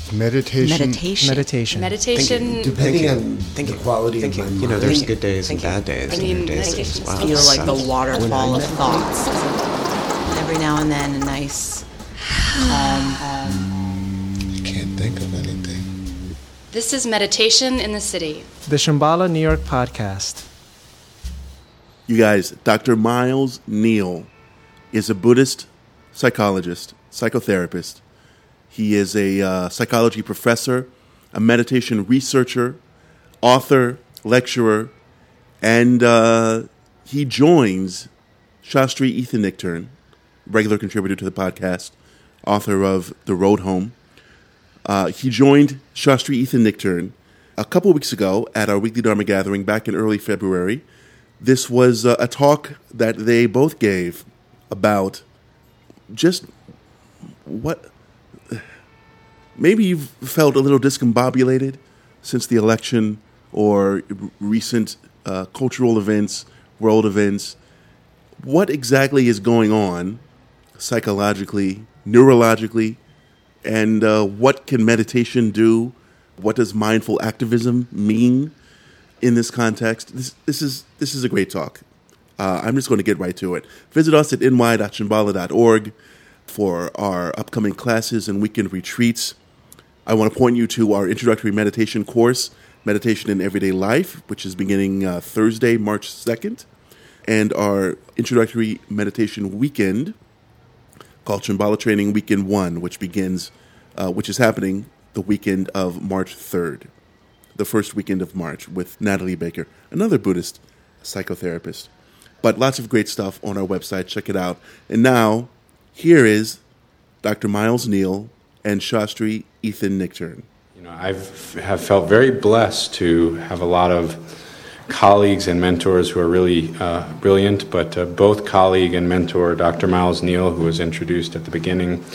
Meditation. Depending on the quality of my mind. There's good days and bad days. Feel like the waterfall of thoughts. Every now and then, a nice calm. You can't think of anything. This is Meditation in the City, the Shambhala New York podcast. You guys, Dr. Miles Neal is a Buddhist psychologist, psychotherapist. He is a psychology professor, a meditation researcher, author, lecturer, and he joins Shastri Ethan Nichtern, regular contributor to the podcast, author of The Road Home. He joined Shastri Ethan Nichtern a couple weeks ago at our weekly Dharma gathering back in early February. This was a talk that they both gave about just what... Maybe you've felt a little discombobulated since the election or recent cultural events, world events. What exactly is going on psychologically, neurologically, and what can meditation do? What does mindful activism mean in this context? This is a great talk. I'm just going to get right to it. Visit us at ny.shambhala.org for our upcoming classes and weekend retreats. I want to point you to our introductory meditation course, Meditation in Everyday Life, which is beginning Thursday, March 2nd, and our introductory meditation weekend called Shambhala Training Weekend 1, which is happening the weekend of March 3rd, the first weekend of March, with Natalie Baker, another Buddhist psychotherapist. But lots of great stuff on our website. Check it out. And now, here is Dr. Miles Neal and Shastri Ethan Nichtern. I have felt very blessed to have a lot of colleagues and mentors who are really brilliant, but both colleague and mentor Dr. Miles Neal, who was introduced at the beginning,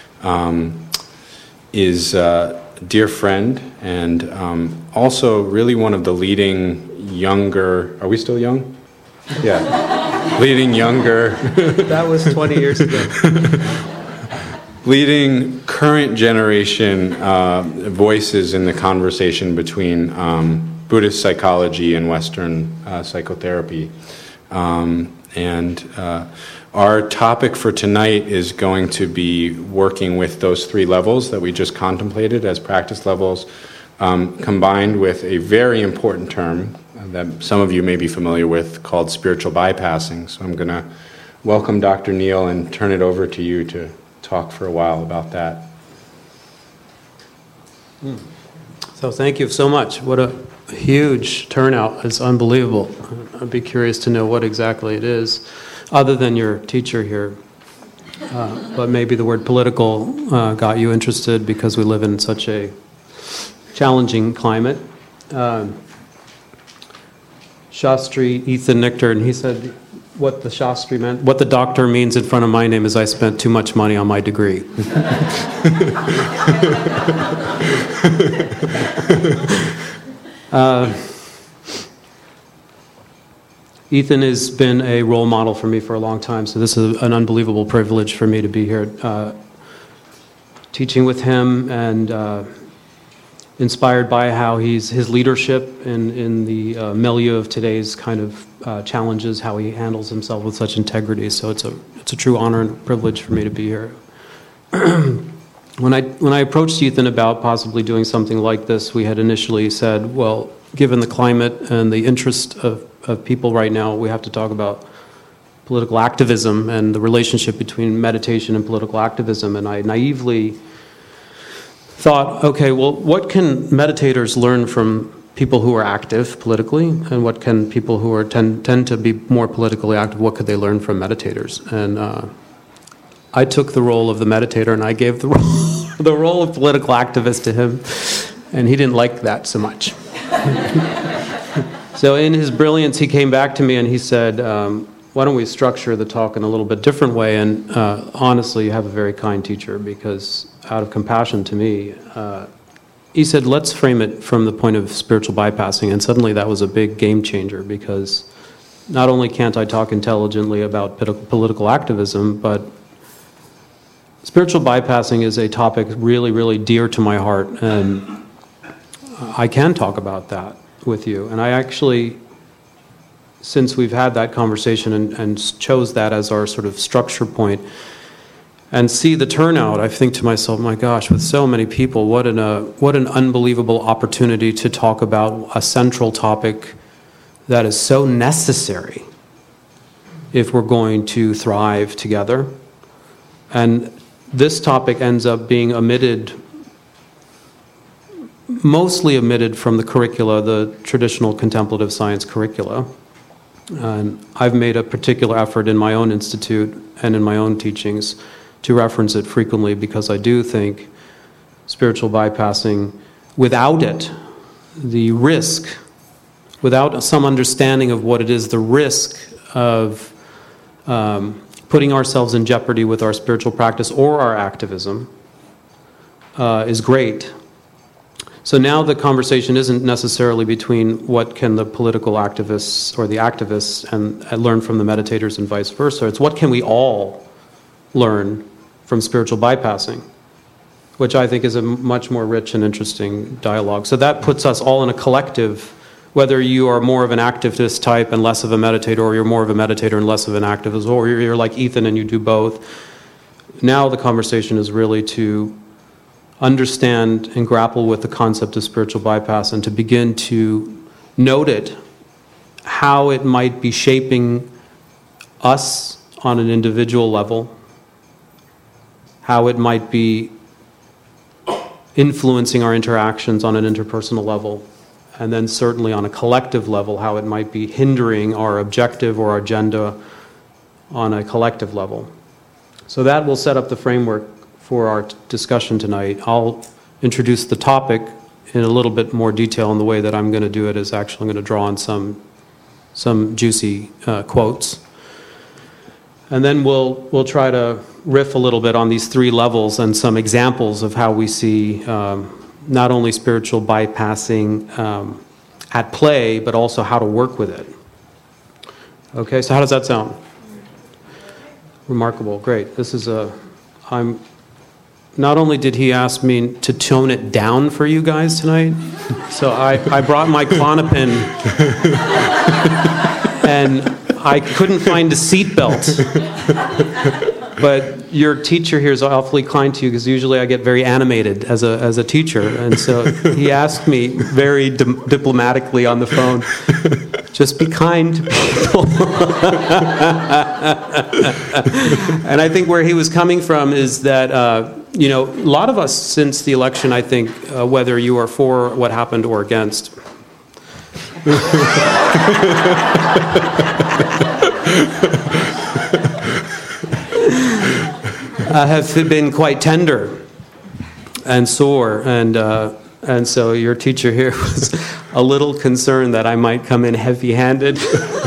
is a dear friend and also really one of the leading younger... Are we still young? Yeah. Leading younger... That was 20 years ago. Leading current generation voices in the conversation between Buddhist psychology and Western psychotherapy. And our topic for tonight is going to be working with those three levels that we just contemplated as practice levels, combined with a very important term that some of you may be familiar with called spiritual bypassing. So I'm going to welcome Dr. Neal and turn it over to you to talk for a while about that. So thank you so much. What a huge turnout. It's unbelievable. I'd be curious to know what exactly it is, other than your teacher here. But maybe the word political got you interested because we live in such a challenging climate. Shastri Ethan Nichtern, he said what the Shastri meant, what the doctor means in front of my name is I spent too much money on my degree. Ethan has been a role model for me for a long time, so this is an unbelievable privilege for me to be here teaching with him and inspired by how his leadership in the milieu of today's kind of challenges, how he handles himself with such integrity. So it's a true honor and privilege for me to be here. When I approached Ethan about possibly doing something like this, we had initially said, well, given the climate and the interest of people right now, we have to talk about political activism and the relationship between meditation and political activism. And I naively thought, okay, well, what can meditators learn from people who are active politically, and what can people who are tend to be more politically active, what could they learn from meditators? And I took the role of the meditator, and I gave the role of political activist to him, and he didn't like that so much. So in his brilliance, he came back to me and he said, why don't we structure the talk in a little bit different way? And honestly, you have a very kind teacher, because out of compassion to me, he said, let's frame it from the point of spiritual bypassing. And suddenly that was a big game changer, because not only can't I talk intelligently about political activism, but spiritual bypassing is a topic really, really dear to my heart, and I can talk about that with you. And I actually, since we've had that conversation and chose that as our sort of structure point, and see the turnout, I think to myself, my gosh, with so many people, what an unbelievable opportunity to talk about a central topic that is so necessary if we're going to thrive together. And this topic ends up being mostly omitted from the curricula, the traditional contemplative science curricula. And I've made a particular effort in my own institute and in my own teachings to reference it frequently, because I do think spiritual bypassing, without it, the risk, without some understanding of what it is, the risk of putting ourselves in jeopardy with our spiritual practice or our activism is great. So now the conversation isn't necessarily between what can the political activists or the activists and learn from the meditators and vice versa. It's what can we all learn from spiritual bypassing, which I think is a much more rich and interesting dialogue. So that puts us all in a collective, whether you are more of an activist type and less of a meditator, or you're more of a meditator and less of an activist, or you're like Ethan and you do both. Now the conversation is really to understand and grapple with the concept of spiritual bypass and to begin to note it, how it might be shaping us on an individual level, how it might be influencing our interactions on an interpersonal level, and then certainly on a collective level, how it might be hindering our objective or agenda on a collective level. So that will set up the framework for our discussion tonight. I'll introduce the topic in a little bit more detail, and the way that I'm going to do it is actually I'm going to draw on some juicy quotes. And then we'll try to riff a little bit on these three levels and some examples of how we see not only spiritual bypassing at play, but also how to work with it. Okay, so how does that sound? Remarkable, great. Not only did he ask me to tone it down for you guys tonight, so I brought my Klonopin, and I couldn't find a seatbelt. But your teacher here is awfully kind to you, because usually I get very animated as a teacher, and so he asked me very diplomatically on the phone, just be kind to people. And I think where he was coming from is that a lot of us since the election, I think, whether you are for what happened or against, have been quite tender and sore, and so your teacher here was a little concerned that I might come in heavy-handed.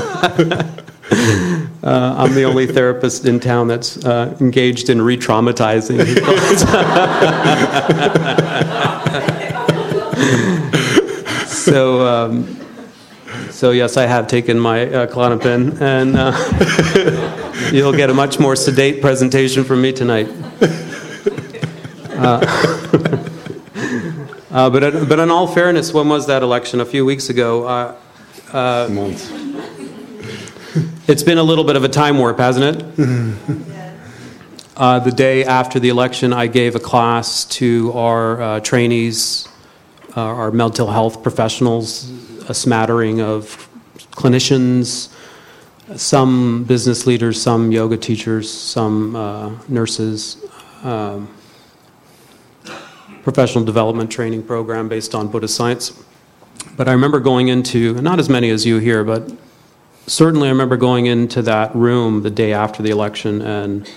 I'm the only therapist in town that's engaged in re-traumatizing. So yes, I have taken my Klonopin, and you'll get a much more sedate presentation from me tonight. But in all fairness, when was that election? A few weeks ago. Months. It's been a little bit of a time warp, hasn't it? The day after the election, I gave a class to our trainees, our mental health professionals, a smattering of clinicians, some business leaders, some yoga teachers, some nurses, professional development training program based on Buddhist science. But I remember going into, not as many as you here, but certainly I remember going into that room the day after the election, and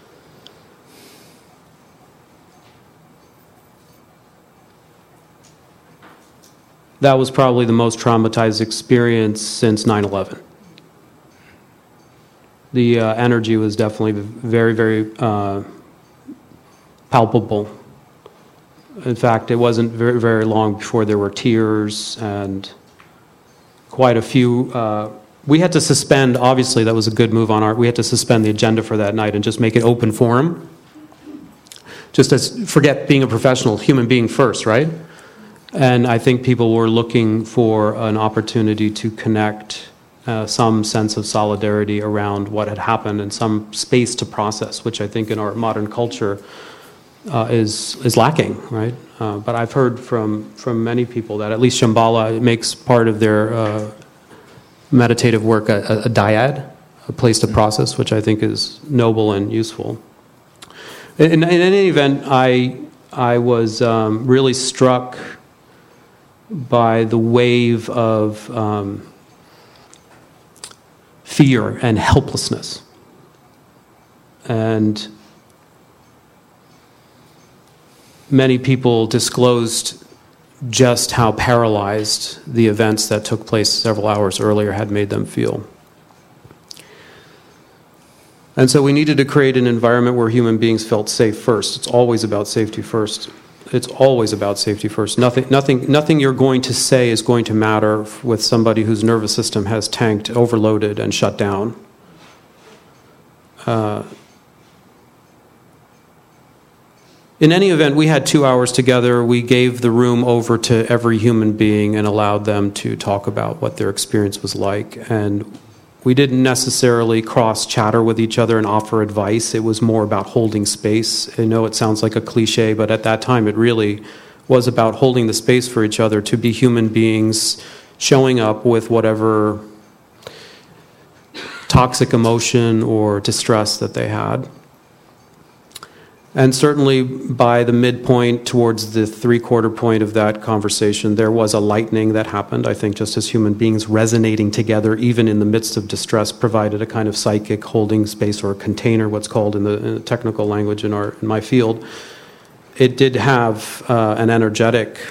that was probably the most traumatized experience since 9/11. The energy was definitely very, very palpable. In fact, it wasn't very, very long before there were tears and quite a few. We had to suspend, obviously that was a good move on we had to suspend the agenda for that night and just make it open forum. just as, forget being a professional, human being first, right? And I think people were looking for an opportunity to connect some sense of solidarity around what had happened and some space to process, which I think in our modern culture is lacking, right? But I've heard from many people that at least Shambhala makes part of their meditative work a dyad, a place to process, which I think is noble and useful. In any event, I was really struck by the wave of fear and helplessness. And many people disclosed just how paralyzed the events that took place several hours earlier had made them feel. And so we needed to create an environment where human beings felt safe first. It's always about safety first. It's always about safety first. Nothing you're going to say is going to matter with somebody whose nervous system has tanked, overloaded, and shut down. In any event, we had 2 hours together. We gave the room over to every human being and allowed them to talk about what their experience was like. And we didn't necessarily cross-chatter with each other and offer advice. It was more about holding space. I know it sounds like a cliche, but at that time it really was about holding the space for each other to be human beings, showing up with whatever toxic emotion or distress that they had. And certainly by the midpoint, towards the three-quarter point of that conversation, there was a lightening that happened. I think just as human beings resonating together, even in the midst of distress, provided a kind of psychic holding space or a container, what's called in the technical language in my field. It did have an energetic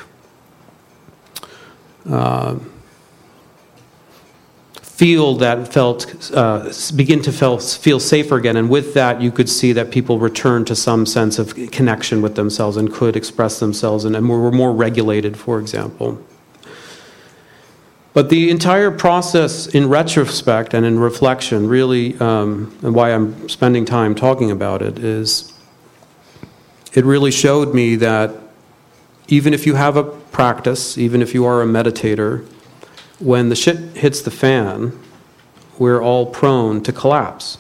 field that begin to feel safer again, and with that you could see that people returned to some sense of connection with themselves and could express themselves and were more regulated, for example. But the entire process in retrospect and in reflection really, and why I'm spending time talking about it, is it really showed me that even if you have a practice, even if you are a meditator, when the shit hits the fan, we're all prone to collapse.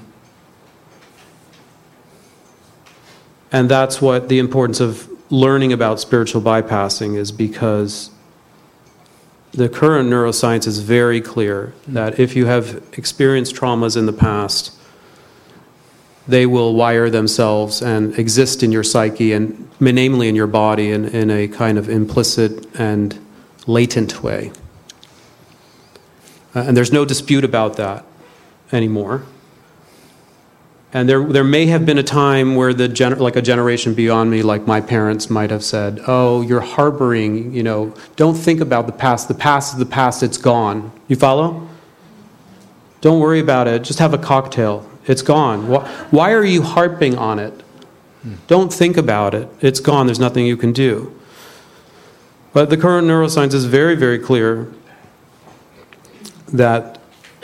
And that's what the importance of learning about spiritual bypassing is, because the current neuroscience is very clear that if you have experienced traumas in the past, they will wire themselves and exist in your psyche, and namely in your body, in a kind of implicit and latent way. And there's no dispute about that anymore. And there may have been a time where like a generation beyond me, like my parents, might have said, "Oh, you're harboring, don't think about the past. The past is the past, it's gone." You follow? Don't worry about it. Just have a cocktail. It's gone. Why are you harping on it? Don't think about it. It's gone. There's nothing you can do. But the current neuroscience is very, very clear that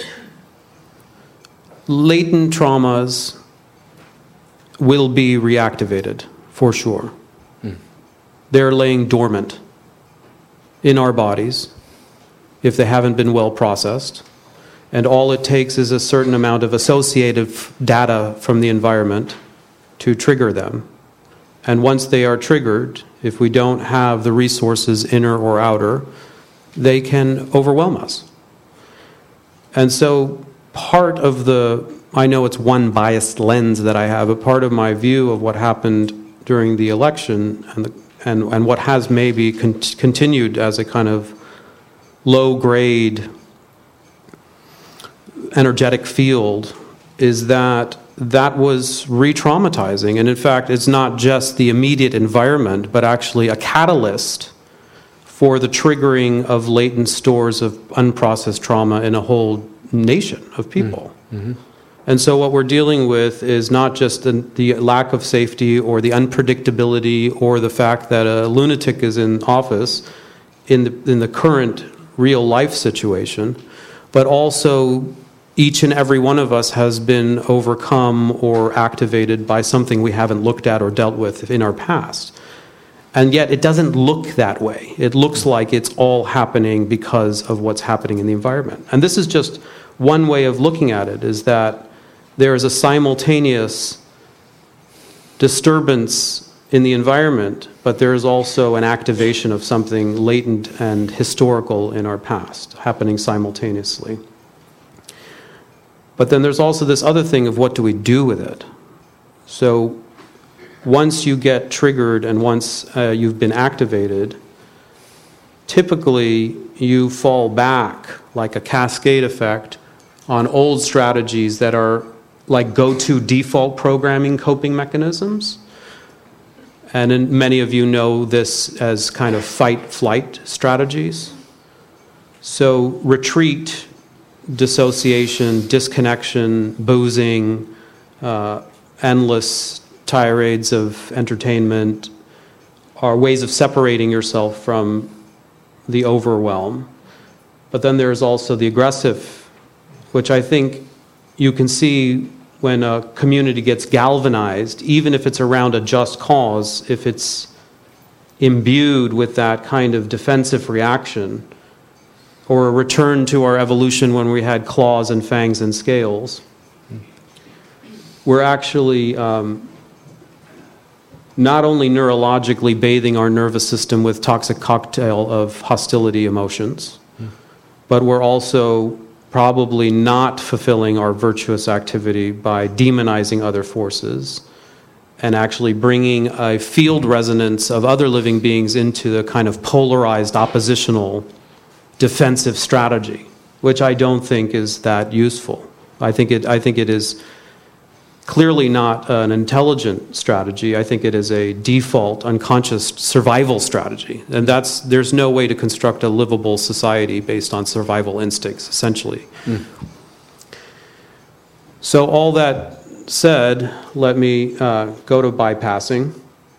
latent traumas will be reactivated, for sure. They're laying dormant in our bodies if they haven't been well processed. And all it takes is a certain amount of associative data from the environment to trigger them. And once they are triggered, if we don't have the resources, inner or outer, they can overwhelm us. And so part of I know it's one biased lens that I have, but part of my view of what happened during the election and what has maybe continued as a kind of low-grade energetic field is that was re-traumatizing. And in fact, it's not just the immediate environment, but actually a catalyst for the triggering of latent stores of unprocessed trauma in a whole nation of people. And so what we're dealing with is not just the lack of safety or the unpredictability or the fact that a lunatic is in office in the current real life situation, but also each and every one of us has been overcome or activated by something we haven't looked at or dealt with in our past. And yet it doesn't look that way. It looks like it's all happening because of what's happening in the environment. And this is just one way of looking at it, is that there is a simultaneous disturbance in the environment, but there is also an activation of something latent and historical in our past happening simultaneously. But then there's also this other thing of what do we do with it? So once you get triggered and once you've been activated, typically you fall back like a cascade effect on old strategies that are like go-to default programming coping mechanisms. And many of you know this as kind of fight-flight strategies. So retreat, dissociation, disconnection, boozing, endless tirades of entertainment are ways of separating yourself from the overwhelm. But then there's also the aggressive, which I think you can see when a community gets galvanized, even if it's around a just cause, if it's imbued with that kind of defensive reaction, or a return to our evolution when we had claws and fangs and scales, we're actually not only neurologically bathing our nervous system with toxic cocktail of hostility emotions, but we're also probably not fulfilling our virtuous activity by demonizing other forces and actually bringing a field resonance of other living beings into the kind of polarized oppositional defensive strategy, which I don't think is that useful. I think it is clearly not an intelligent strategy. I think it is a default, unconscious survival strategy. And there's no way to construct a livable society based on survival instincts, essentially. So all that said, let me go to bypassing.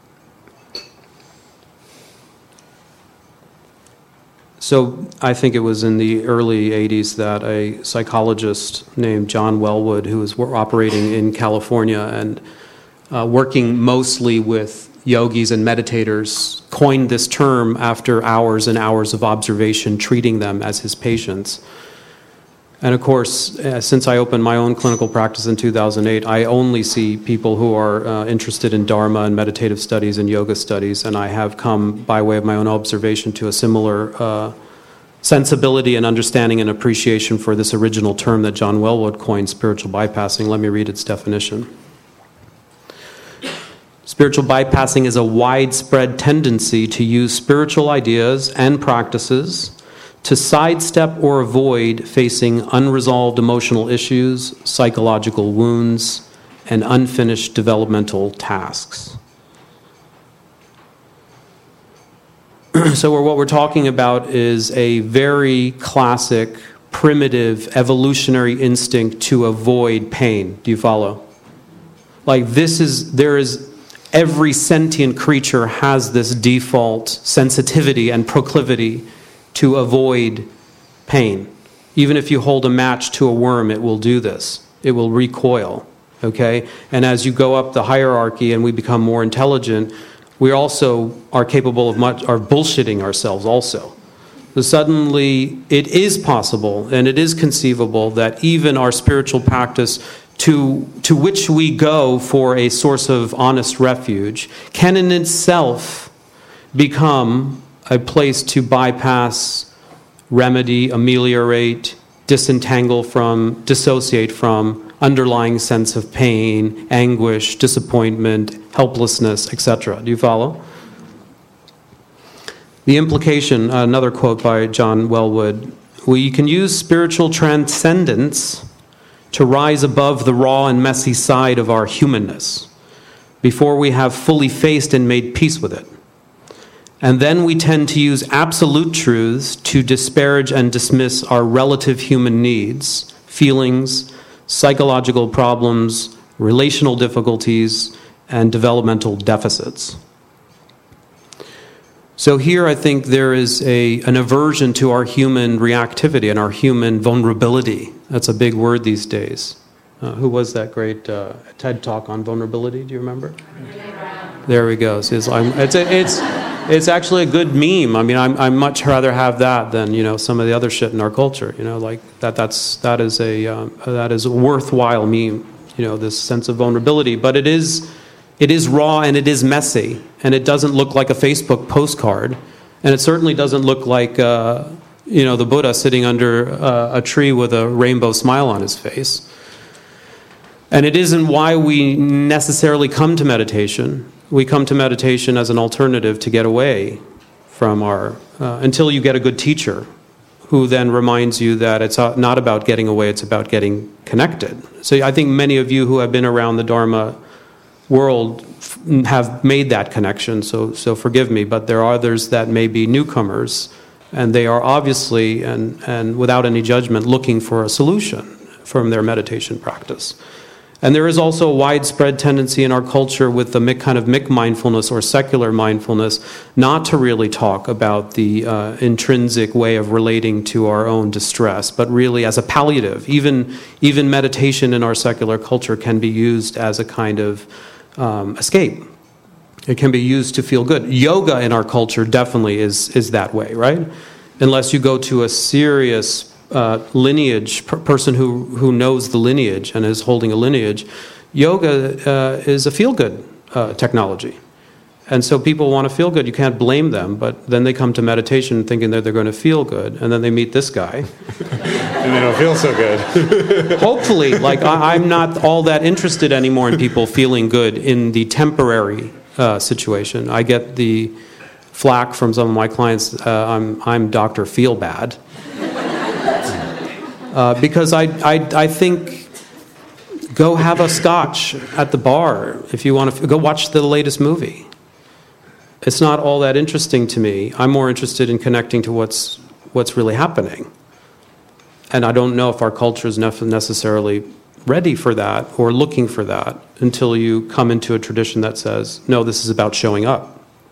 So I think it was in the early 80s that a psychologist named John Wellwood, who was operating in California and working mostly with yogis and meditators, coined this term after hours and hours of observation, treating them as his patients. And of course, since I opened my own clinical practice in 2008, I only see people who are interested in Dharma and meditative studies and yoga studies, and I have come, by way of my own observation, to a similar sensibility and understanding and appreciation for this original term that John Wellwood coined, spiritual bypassing. Let me read its definition. Spiritual bypassing is a widespread tendency to use spiritual ideas and practices to sidestep or avoid facing unresolved emotional issues, psychological wounds, and unfinished developmental tasks. So what we're talking about is a very classic, primitive, evolutionary instinct to avoid pain. Do you follow? Like every sentient creature has this default sensitivity and proclivity to avoid pain. Even if you hold a match to a worm, it will do this. It will recoil, okay? And as you go up the hierarchy and we become more intelligent, we also are capable of bullshitting ourselves also. So suddenly it is possible and it is conceivable that even our spiritual practice to which we go for a source of honest refuge can in itself become a place to bypass, remedy, ameliorate, disentangle from, dissociate from underlying sense of pain, anguish, disappointment, helplessness, etc. Do you follow? The implication, another quote by John Wellwood, we can use spiritual transcendence to rise above the raw and messy side of our humanness before we have fully faced and made peace with it. And then we tend to use absolute truths to disparage and dismiss our relative human needs, feelings, psychological problems, relational difficulties, and developmental deficits. So here I think there is an aversion to our human reactivity and our human vulnerability. That's a big word these days. Who was that great TED Talk on vulnerability? Do you remember? There we go. So it's actually a good meme. I mean, I much rather have that than some of the other shit in our culture. Like that is a worthwhile meme. This sense of vulnerability, but it is raw and it is messy, and it doesn't look like a Facebook postcard, and it certainly doesn't look like the Buddha sitting under a tree with a rainbow smile on his face. And it isn't why we necessarily come to meditation. We come to meditation as an alternative to get away from until you get a good teacher who then reminds you that it's not about getting away, it's about getting connected. So I think many of you who have been around the Dharma world have made that connection, so forgive me, but there are others that may be newcomers, and they are obviously, and without any judgment, looking for a solution from their meditation practice. And there is also a widespread tendency in our culture with the kind of Mick mindfulness or secular mindfulness not to really talk about the intrinsic way of relating to our own distress, but really as a palliative. Even meditation in our secular culture can be used as a kind of escape. It can be used to feel good. Yoga in our culture definitely is that way, right? Unless you go to a serious lineage, person who knows the lineage and is holding a lineage, yoga is a feel-good technology. And so people want to feel good. You can't blame them, but then they come to meditation thinking that they're going to feel good, and then they meet this guy. And they don't feel so good. Hopefully, I'm not all that interested anymore in people feeling good in the temporary situation. I get the flack from some of my clients, I'm Dr. Feel Bad. Because I think go have a scotch at the bar if you want to go watch the latest movie. It's not all that interesting to me. I'm more interested in connecting to what's really happening. And I don't know if our culture is necessarily ready for that or looking for that until you come into a tradition that says, no, this is about showing up.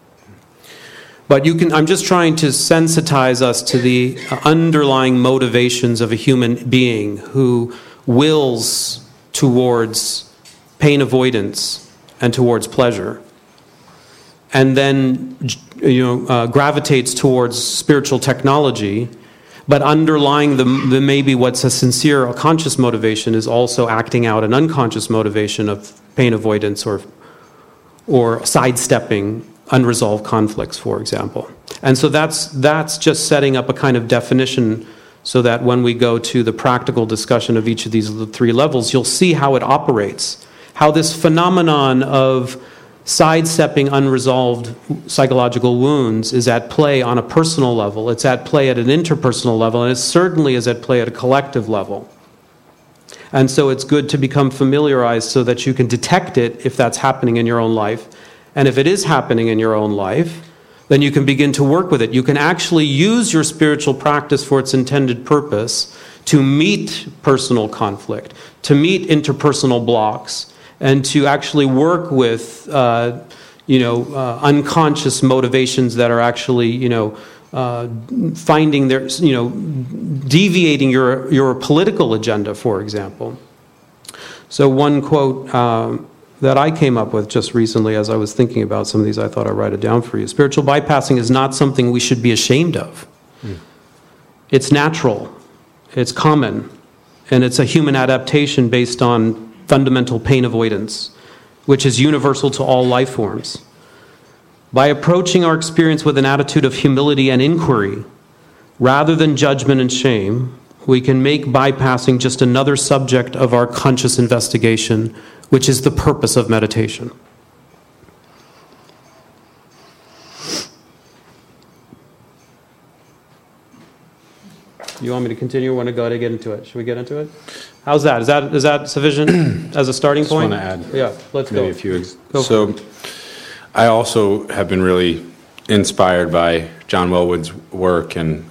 But I'm just trying to sensitize us to the underlying motivations of a human being who wills towards pain avoidance and towards pleasure, and then gravitates towards spiritual technology. But underlying the maybe what's a sincere or conscious motivation is also acting out an unconscious motivation of pain avoidance or sidestepping unresolved conflicts, for example. And so that's just setting up a kind of definition so that when we go to the practical discussion of each of these three levels, you'll see how it operates, how this phenomenon of sidestepping unresolved psychological wounds is at play on a personal level, it's at play at an interpersonal level, and it certainly is at play at a collective level. And so it's good to become familiarized so that you can detect it if that's happening in your own life. And if it is happening in your own life, then you can begin to work with it. You can actually use your spiritual practice for its intended purpose to meet personal conflict, to meet interpersonal blocks, and to actually work with unconscious motivations that are actually finding their deviating your political agenda, for example. So one quote that I came up with just recently as I was thinking about some of these, I thought I'd write it down for you. Spiritual bypassing is not something we should be ashamed of. It's natural, it's common, and it's a human adaptation based on fundamental pain avoidance, which is universal to all life forms. By approaching our experience with an attitude of humility and inquiry, rather than judgment and shame, we can make bypassing just another subject of our conscious investigation, which is the purpose of meditation. You want me to continue or want to go ahead and get into it? Should we get into it? How's that? Is that sufficient as a starting point? I just want to add let's maybe go. A few. So I also have been really inspired by John Welwood's work, and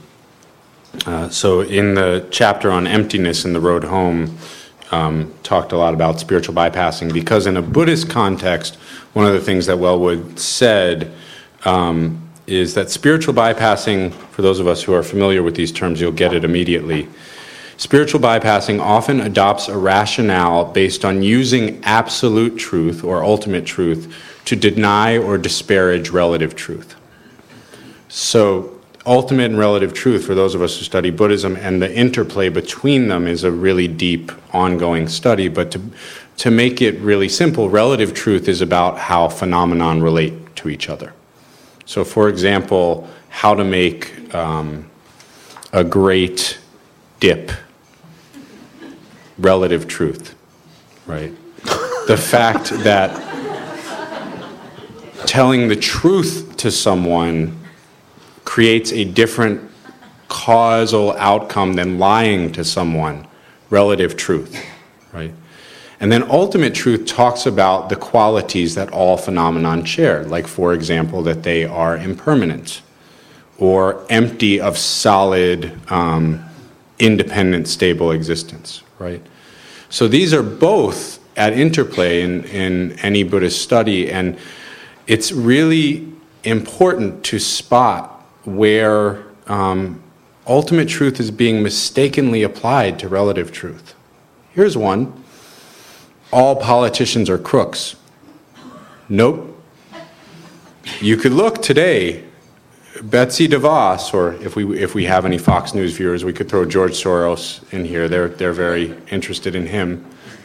so in the chapter on emptiness in The Road Home, talked a lot about spiritual bypassing, because in a Buddhist context, one of the things that Welwood said is that spiritual bypassing, for those of us who are familiar with these terms, you'll get it immediately. Spiritual bypassing often adopts a rationale based on using absolute truth or ultimate truth to deny or disparage relative truth. So ultimate and relative truth, for those of us who study Buddhism, and the interplay between them is a really deep, ongoing study. But to make it really simple, relative truth is about how phenomena relate to each other. So, for example, how to make a great dip. Relative truth, right? The fact that telling the truth to someone creates a different causal outcome than lying to someone, relative truth, right? And then ultimate truth talks about the qualities that all phenomenon share, like, for example, that they are impermanent or empty of solid, independent, stable existence, right? So these are both at interplay in any Buddhist study, and it's really important to spot where ultimate truth is being mistakenly applied to relative truth. Here's one. All politicians are crooks. Nope. You could look today, Betsy DeVos, or if we have any Fox News viewers, we could throw George Soros in here. They're very interested in him.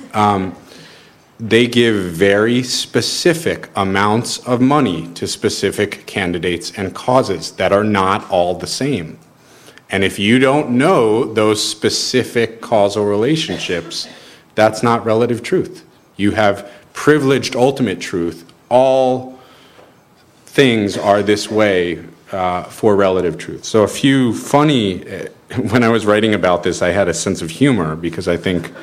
They give very specific amounts of money to specific candidates and causes that are not all the same. And if you don't know those specific causal relationships, that's not relative truth. You have privileged ultimate truth. All things are this way for relative truth. So a few funny, when I was writing about this, I had a sense of humor because I think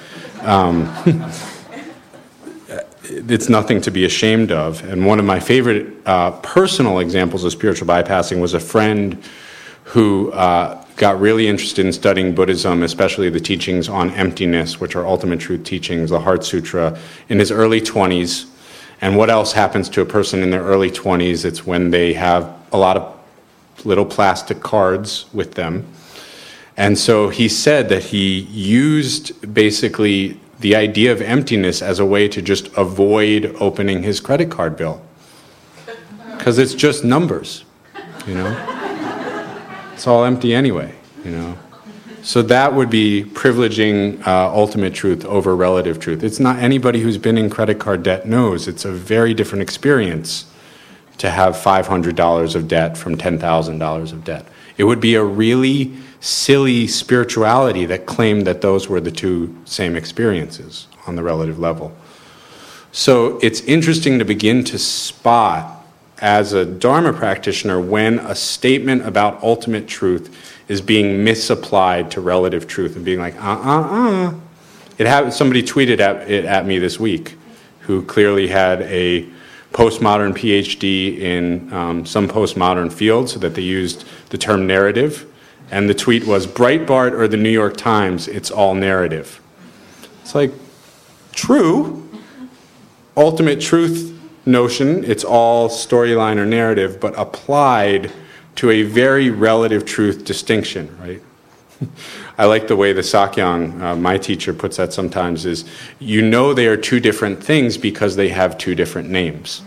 it's nothing to be ashamed of. And one of my favorite personal examples of spiritual bypassing was a friend who got really interested in studying Buddhism, especially the teachings on emptiness, which are ultimate truth teachings, the Heart Sutra, in his early 20s. And what else happens to a person in their early 20s? It's when they have a lot of little plastic cards with them. And so he said that he used basically the idea of emptiness as a way to just avoid opening his credit card bill. Because it's just numbers, you know? It's all empty anyway, you know? So that would be privileging ultimate truth over relative truth. It's not, anybody who's been in credit card debt knows it's a very different experience to have $500 of debt from $10,000 of debt. It would be a really silly spirituality that claimed that those were the two same experiences on the relative level. So it's interesting to begin to spot, as a Dharma practitioner, when a statement about ultimate truth is being misapplied to relative truth and being like, Somebody tweeted it at me this week, who clearly had a postmodern PhD in some postmodern field, so that they used the term narrative. And the tweet was, Breitbart or the New York Times, it's all narrative. It's like, true, ultimate truth notion, it's all storyline or narrative, but applied to a very relative truth distinction, right? I like the way the Sakyong, my teacher, puts that sometimes, is you know they are two different things because they have two different names.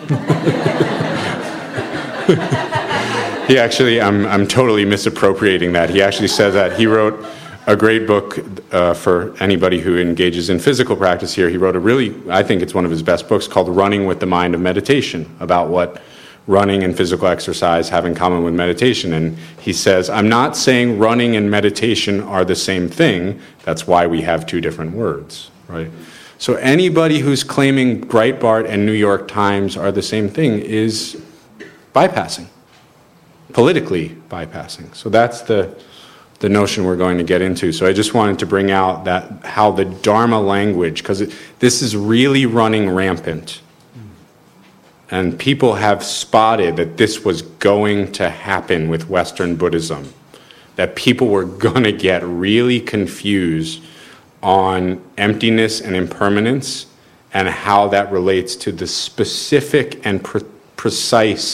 He actually, I'm totally misappropriating that. He actually says that. He wrote a great book for anybody who engages in physical practice here. He wrote a really, I think it's one of his best books, called Running with the Mind of Meditation, about what running and physical exercise have in common with meditation. And he says, I'm not saying running and meditation are the same thing. That's why we have two different words, right? So anybody who's claiming Breitbart and New York Times are the same thing is bypassing, politically bypassing. So that's the notion we're going to get into. So I just wanted to bring out that how the Dharma language, because this is really running rampant. And people have spotted that this was going to happen with Western Buddhism, that people were going to get really confused on emptiness and impermanence and how that relates to the specific and precise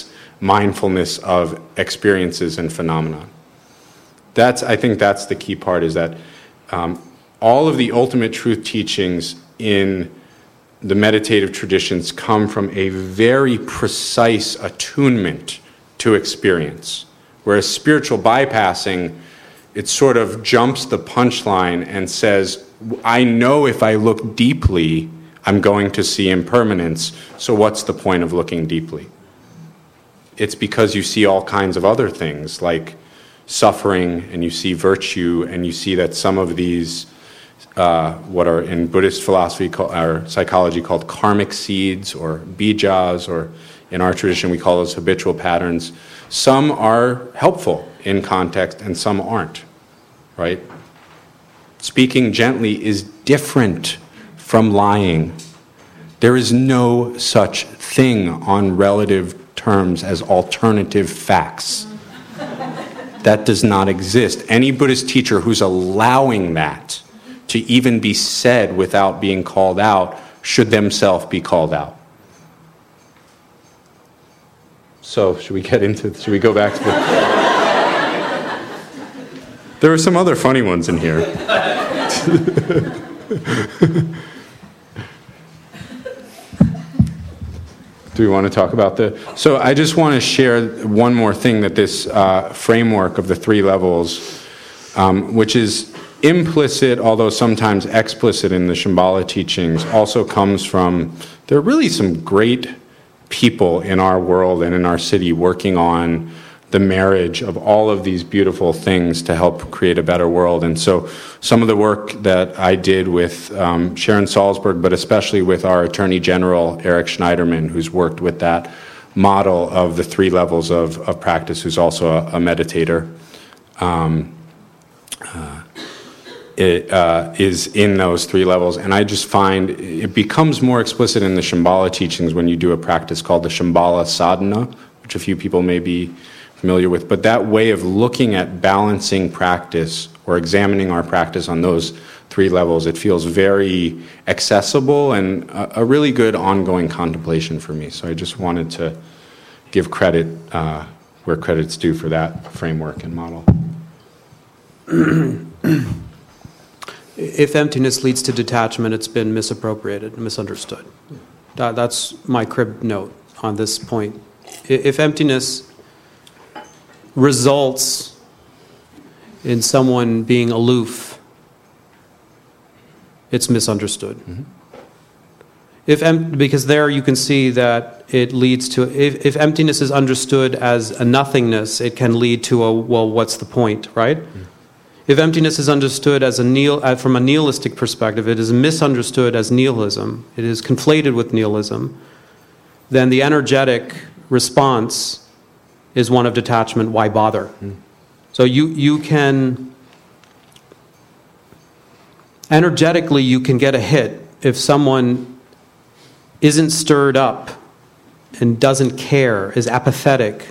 mindfulness of experiences and phenomena. I think that's the key part, is that all of the ultimate truth teachings in the meditative traditions come from a very precise attunement to experience, whereas spiritual bypassing, it sort of jumps the punchline and says, I know if I look deeply, I'm going to see impermanence, so what's the point of looking deeply? It's because you see all kinds of other things, like suffering, and you see virtue, and you see that some of these, what are in Buddhist philosophy or psychology called karmic seeds or bijas, or in our tradition we call those habitual patterns. Some are helpful in context and some aren't, right? Speaking gently is different from lying. There is no such thing on relative terms as alternative facts. That does not exist. Any Buddhist teacher who's allowing that to even be said without being called out should themselves be called out. So, should we go back to There are some other funny ones in here. Do we want to talk about So I just want to share one more thing, that this framework of the 3 levels, which is implicit, although sometimes explicit in the Shambhala teachings, also comes from, there are really some great people in our world and in our city working on the marriage of all of these beautiful things to help create a better world. And so some of the work that I did with Sharon Salzberg, but especially with our Attorney General, Eric Schneiderman, who's worked with that model of the 3 levels of practice, who's also a meditator, is in those 3 levels. And I just find it becomes more explicit in the Shambhala teachings when you do a practice called the Shambhala sadhana, which a few people may be familiar with. But that way of looking at balancing practice or examining our practice on those 3 levels, it feels very accessible and a really good ongoing contemplation for me. So I just wanted to give credit where credit's due for that framework and model. If emptiness leads to detachment, it's been misappropriated, misunderstood. That's my crib note on this point. If emptiness results in someone being aloof, it's misunderstood. Mm-hmm. Because there you can see that it leads to, if emptiness is understood as a nothingness, it can lead to well, what's the point, right? Mm-hmm. If emptiness is understood as from a nihilistic perspective, it is misunderstood as nihilism, it is conflated with nihilism, then the energetic response is one of detachment. Why bother? So you can, energetically you can get a hit if someone isn't stirred up and doesn't care, is apathetic.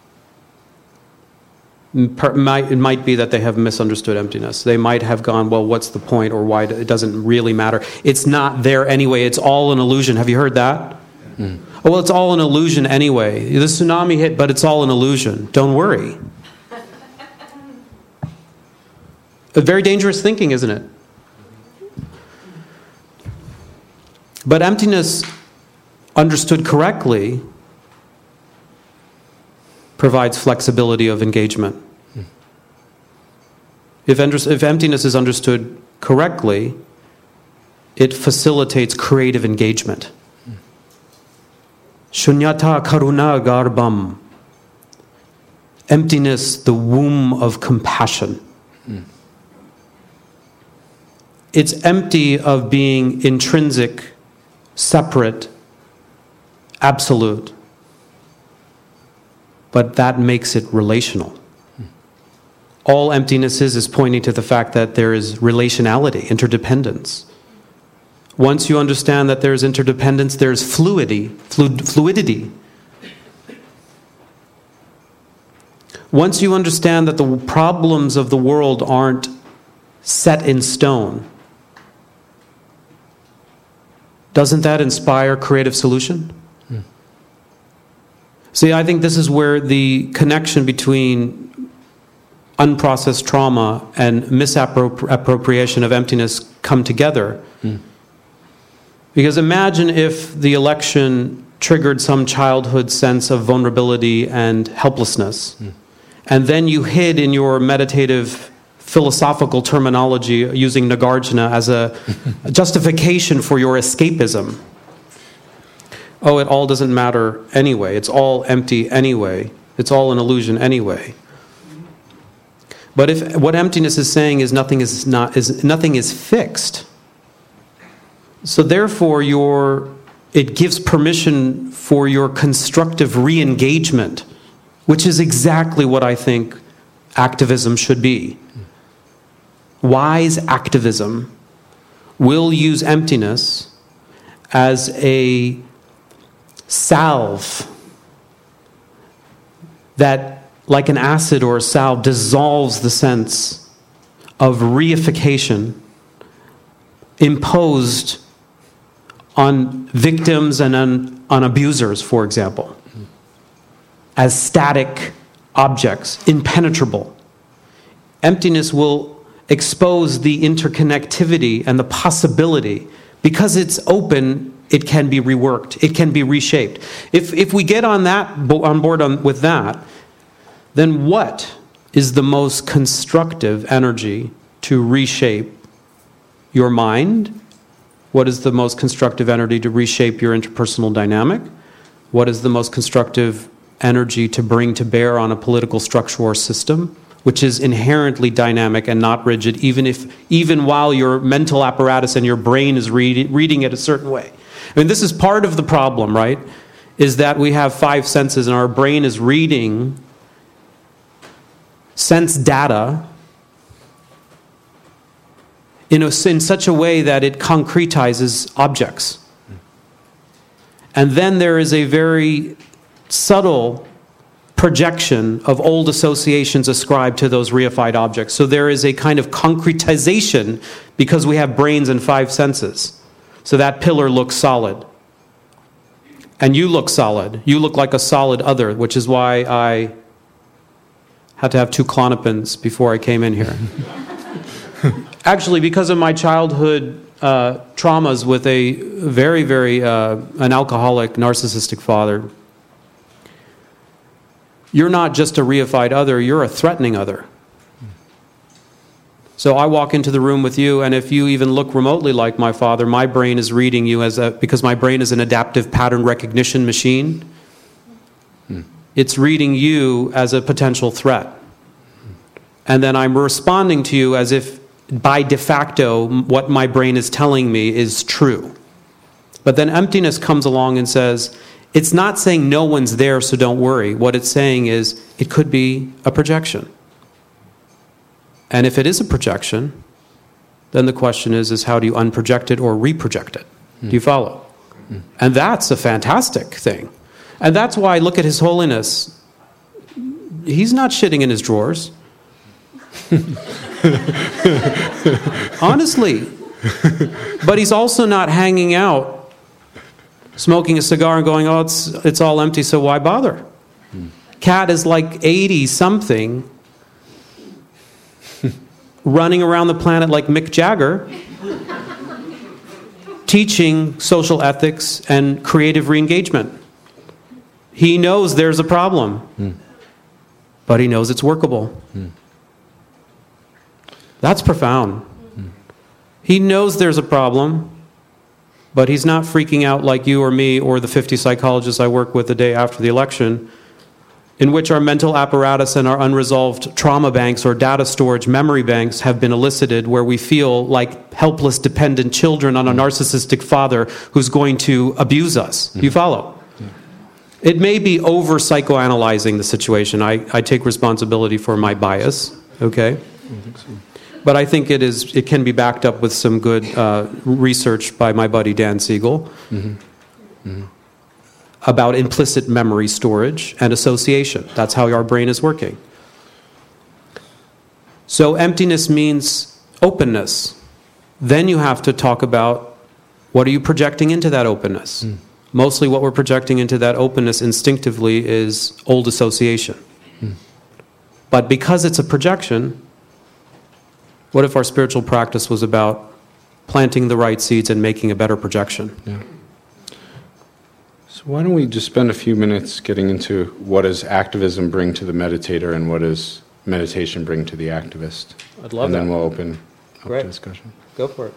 It might be that they have misunderstood emptiness. They might have gone, well, what's the point, or why? It doesn't really matter. It's not there anyway. It's all an illusion. Have you heard that? Mm. Oh, well, it's all an illusion anyway. The tsunami hit, but it's all an illusion. Don't worry. A very dangerous thinking, isn't it? But emptiness, understood correctly, provides flexibility of engagement. If emptiness is understood correctly, it facilitates creative engagement. Shunyata karuna garbam. Emptiness, the womb of compassion. It's empty of being intrinsic, separate, absolute. But that makes it relational. All emptiness is pointing to the fact that there is relationality, interdependence. Once you understand that there's interdependence, there's fluidity. Once you understand that the problems of the world aren't set in stone, doesn't that inspire creative solution? See, I think this is where the connection between unprocessed trauma and misappropriation of emptiness come together. Because imagine if the election triggered some childhood sense of vulnerability and helplessness, and then you hid in your meditative philosophical terminology using Nagarjuna as a justification for your escapism. Oh, it all doesn't matter anyway. It's all empty anyway. It's all an illusion anyway. But if what emptiness is saying is nothing is fixed. So therefore it gives permission for your constructive re-engagement, which is exactly what I think activism should be. Wise activism will use emptiness as a salve that, like an acid or a salve, dissolves the sense of reification imposed on victims and on abusers, for example, as static objects, impenetrable. Emptiness will expose the interconnectivity and the possibility. Because it's open, it can be reworked, it can be reshaped. If we get on board with that, then what is the most constructive energy to reshape your mind? What is the most constructive energy to reshape your interpersonal dynamic? What is the most constructive energy to bring to bear on a political structure or system, which is inherently dynamic and not rigid, even while your mental apparatus and your brain is reading it a certain way? I mean, this is part of the problem, right? Is that we have 5 senses and our brain is reading sense data in such a way that it concretizes objects. And then there is a very subtle projection of old associations ascribed to those reified objects. So there is a kind of concretization because we have brains and 5 senses. So that pillar looks solid. And you look solid. You look like a solid other, which is why I had to have 2 Klonopins before I came in here. Actually, because of my childhood traumas with a very, very an alcoholic, narcissistic father, you're not just a reified other, you're a threatening other. So I walk into the room with you, and if you even look remotely like my father, my brain is reading you because my brain is an adaptive pattern recognition machine. It's reading you as a potential threat. And then I'm responding to you as if, by de facto, what my brain is telling me is true. But then emptiness comes along and says, it's not saying no one's there, so don't worry. What it's saying is, it could be a projection. And if it is a projection, then the question is how do you unproject it or reproject it? Do you follow? And that's a fantastic thing. And that's why, look at His Holiness. He's not shitting in his drawers. Honestly. But he's also not hanging out, smoking a cigar and going, oh, it's all empty, so why bother? Cat is like 80-something, running around the planet like Mick Jagger, teaching social ethics and creative re-engagement. He knows there's a problem, but he knows it's workable. That's profound. He knows there's a problem, but he's not freaking out like you or me or the 50 psychologists I work with the day after the election, in which our mental apparatus and our unresolved trauma banks or data storage memory banks have been elicited, where we feel like helpless, dependent children on a narcissistic father who's going to abuse us. You follow? It may be over psychoanalyzing the situation. I take responsibility for my bias, okay? But I think it can be backed up with some good research by my buddy Dan Siegel about implicit memory storage and association. That's how our brain is working. So emptiness means openness. Then you have to talk about, what are you projecting into that openness? mostly what we're projecting into that openness instinctively is old association. But because it's a projection, what if our spiritual practice was about planting the right seeds and making a better projection? Yeah. So why don't we just spend a few minutes getting into what does activism bring to the meditator and what does meditation bring to the activist? I'd love that. And then that. we'll open up Great. to discussion. Go for it.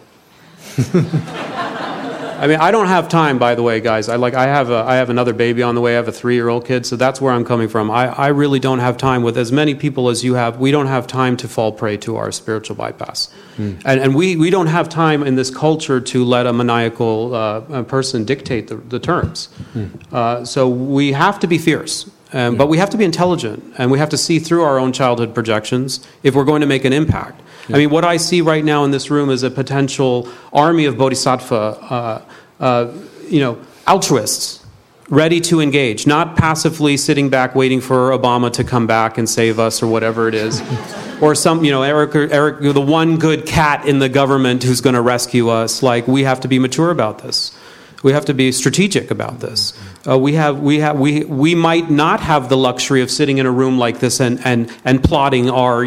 I mean, I don't have time, by the way, guys. I have another baby on the way. I have a 3-year-old kid, so that's where I'm coming from. I really don't have time with as many people as you have. We don't have time to fall prey to our spiritual bypass. And we don't have time in this culture to let a maniacal person dictate the terms. So we have to be fierce. But we have to be intelligent, and we have to see through our own childhood projections if we're going to make an impact. I mean, what I see right now in this room is a potential army of bodhisattva, altruists, ready to engage, not passively sitting back waiting for Obama to come back and save us or whatever it is, or some, Eric, the one good cat in the government who's going to rescue us. Like, we have to be mature about this. We have to be strategic about this. We might not have the luxury of sitting in a room like this and plotting our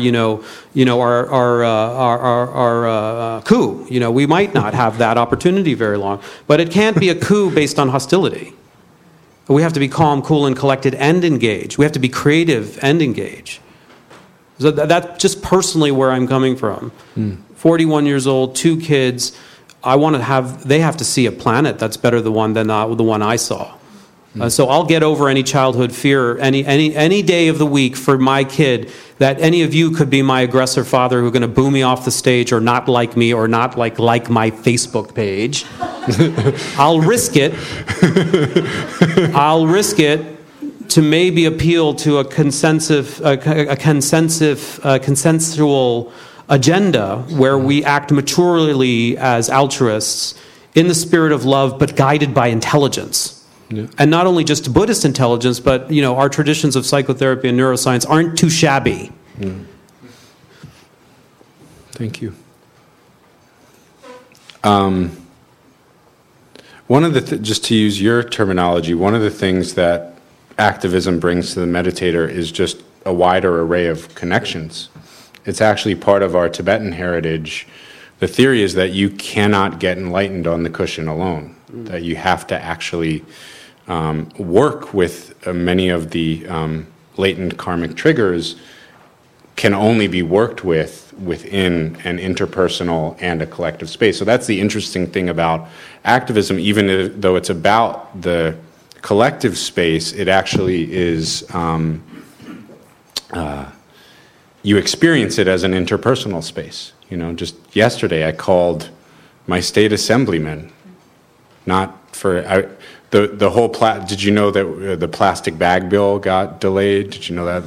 coup. We might not have that opportunity very long. But it can't be a coup based on hostility. We have to be calm, cool, and collected and engage. We have to be creative and engage. So that's just personally where I'm coming from. 41 years old, 2 kids. They have to see a planet that's better than the one I saw. So I'll get over any childhood fear any day of the week for my kid that any of you could be my aggressor father who's going to boo me off the stage or not like me or not like my Facebook page. I'll risk it. I'll risk it to maybe appeal to a consensual agenda where we act maturely as altruists in the spirit of love, but guided by intelligence. Yeah. And not only just Buddhist intelligence, but our traditions of psychotherapy and neuroscience aren't too shabby. Thank you. One of the just to use your terminology, one of the things that activism brings to the meditator is just a wider array of connections. It's actually part of our Tibetan heritage. The theory is that you cannot get enlightened on the cushion alone, that you have to actually work with many of the latent karmic triggers can only be worked within an interpersonal and a collective space. So that's the interesting thing about activism. Even though it's about the collective space, it actually is... you experience it as an interpersonal space. Just yesterday I called my state assemblyman, not for the whole. Did you know that the plastic bag bill got delayed? Did you know that?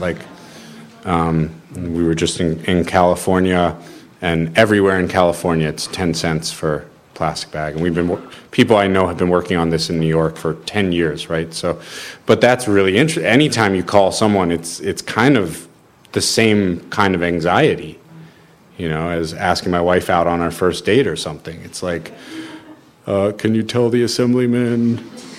We were just in California, and everywhere in California it's 10 cents for plastic bag, and people I know have been working on this in New York for 10 years, right? So, but that's really interesting. Anytime you call someone, it's kind of the same kind of anxiety, as asking my wife out on our first date or something. It's like, can you tell the assemblyman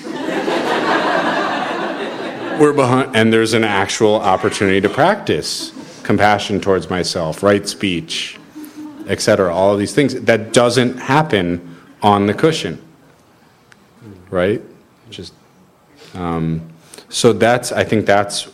we're behind? And there's an actual opportunity to practice compassion towards myself, right speech, etc. All of these things that doesn't happen on the cushion, right? Just so I think that's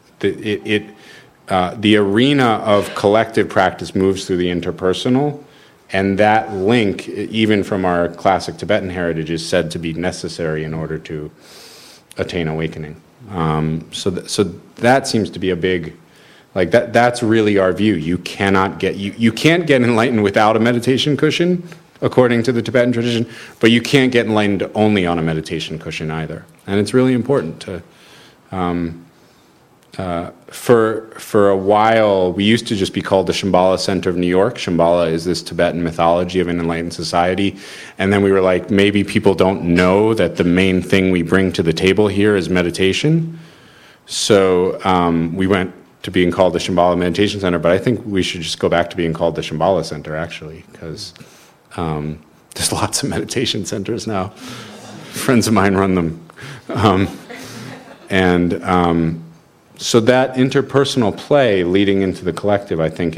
the arena of collective practice moves through the interpersonal, and that link, even from our classic Tibetan heritage, is said to be necessary in order to attain awakening. So that seems to be a big, that's really our view. You can't get enlightened without a meditation cushion, according to the Tibetan tradition, but you can't get enlightened only on a meditation cushion either. And it's really important to... For a while, we used to just be called the Shambhala Center of New York. Shambhala is this Tibetan mythology of an enlightened society. And then we were like, maybe people don't know that the main thing we bring to the table here is meditation. So we went to being called the Shambhala Meditation Center, but I think we should just go back to being called the Shambhala Center, actually, because there's lots of meditation centers now. Friends of mine run them. So that interpersonal play leading into the collective, I think,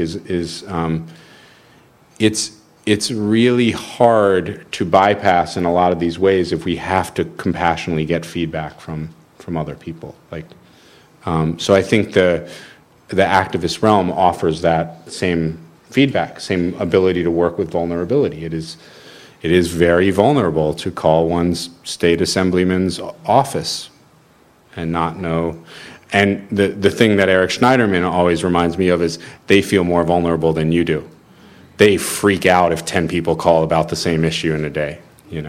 it's really hard to bypass in a lot of these ways if we have to compassionately get feedback from other people. So I think the activist realm offers that same feedback, same ability to work with vulnerability. It is very vulnerable to call one's state assemblyman's office and not know. And the thing that Eric Schneiderman always reminds me of is they feel more vulnerable than you do. They freak out if 10 people call about the same issue in a day,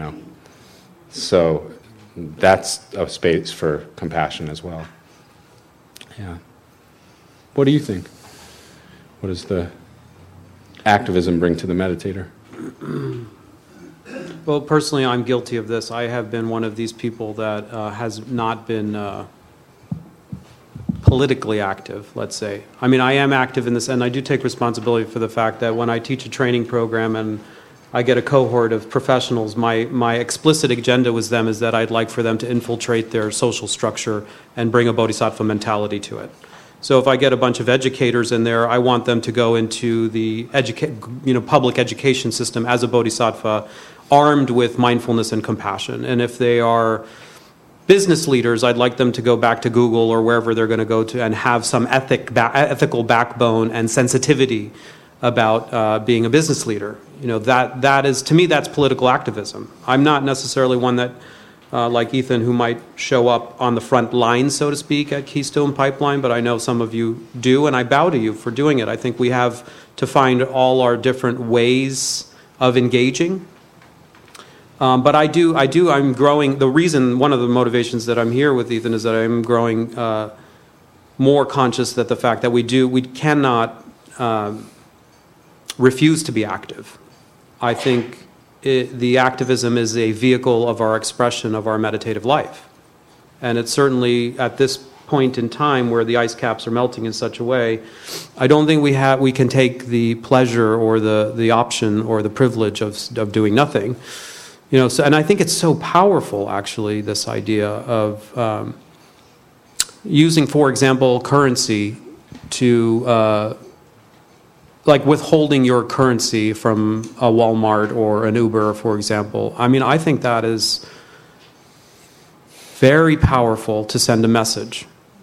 So that's a space for compassion as well. Yeah. What do you think? What does the activism bring to the meditator? Well, personally, I'm guilty of this. I have been one of these people that has not been politically active, let's say. I mean, I am active in this, and I do take responsibility for the fact that when I teach a training program and I get a cohort of professionals, my explicit agenda with them is that I'd like for them to infiltrate their social structure and bring a bodhisattva mentality to it. So if I get a bunch of educators in there, I want them to go into the public education system as a bodhisattva, armed with mindfulness and compassion. And if they are business leaders, I'd like them to go back to Google or wherever they're going to go to and have some ethical backbone and sensitivity about being a business leader. That is, to me, that's political activism. I'm not necessarily one that, like Ethan, who might show up on the front line, so to speak, at Keystone Pipeline, but I know some of you do, and I bow to you for doing it. I think we have to find all our different ways of engaging. But I'm growing. One of the motivations that I'm here with Ethan is that I'm growing more conscious that the fact that we cannot refuse to be active. I think the activism is a vehicle of our expression of our meditative life. And it's certainly at this point in time where the ice caps are melting in such a way, I don't think we can take the pleasure or the option or the privilege of doing nothing. And I think it's so powerful, actually, this idea of using, for example, currency to, like withholding your currency from a Walmart or an Uber, for example. I mean, I think that is very powerful to send a message.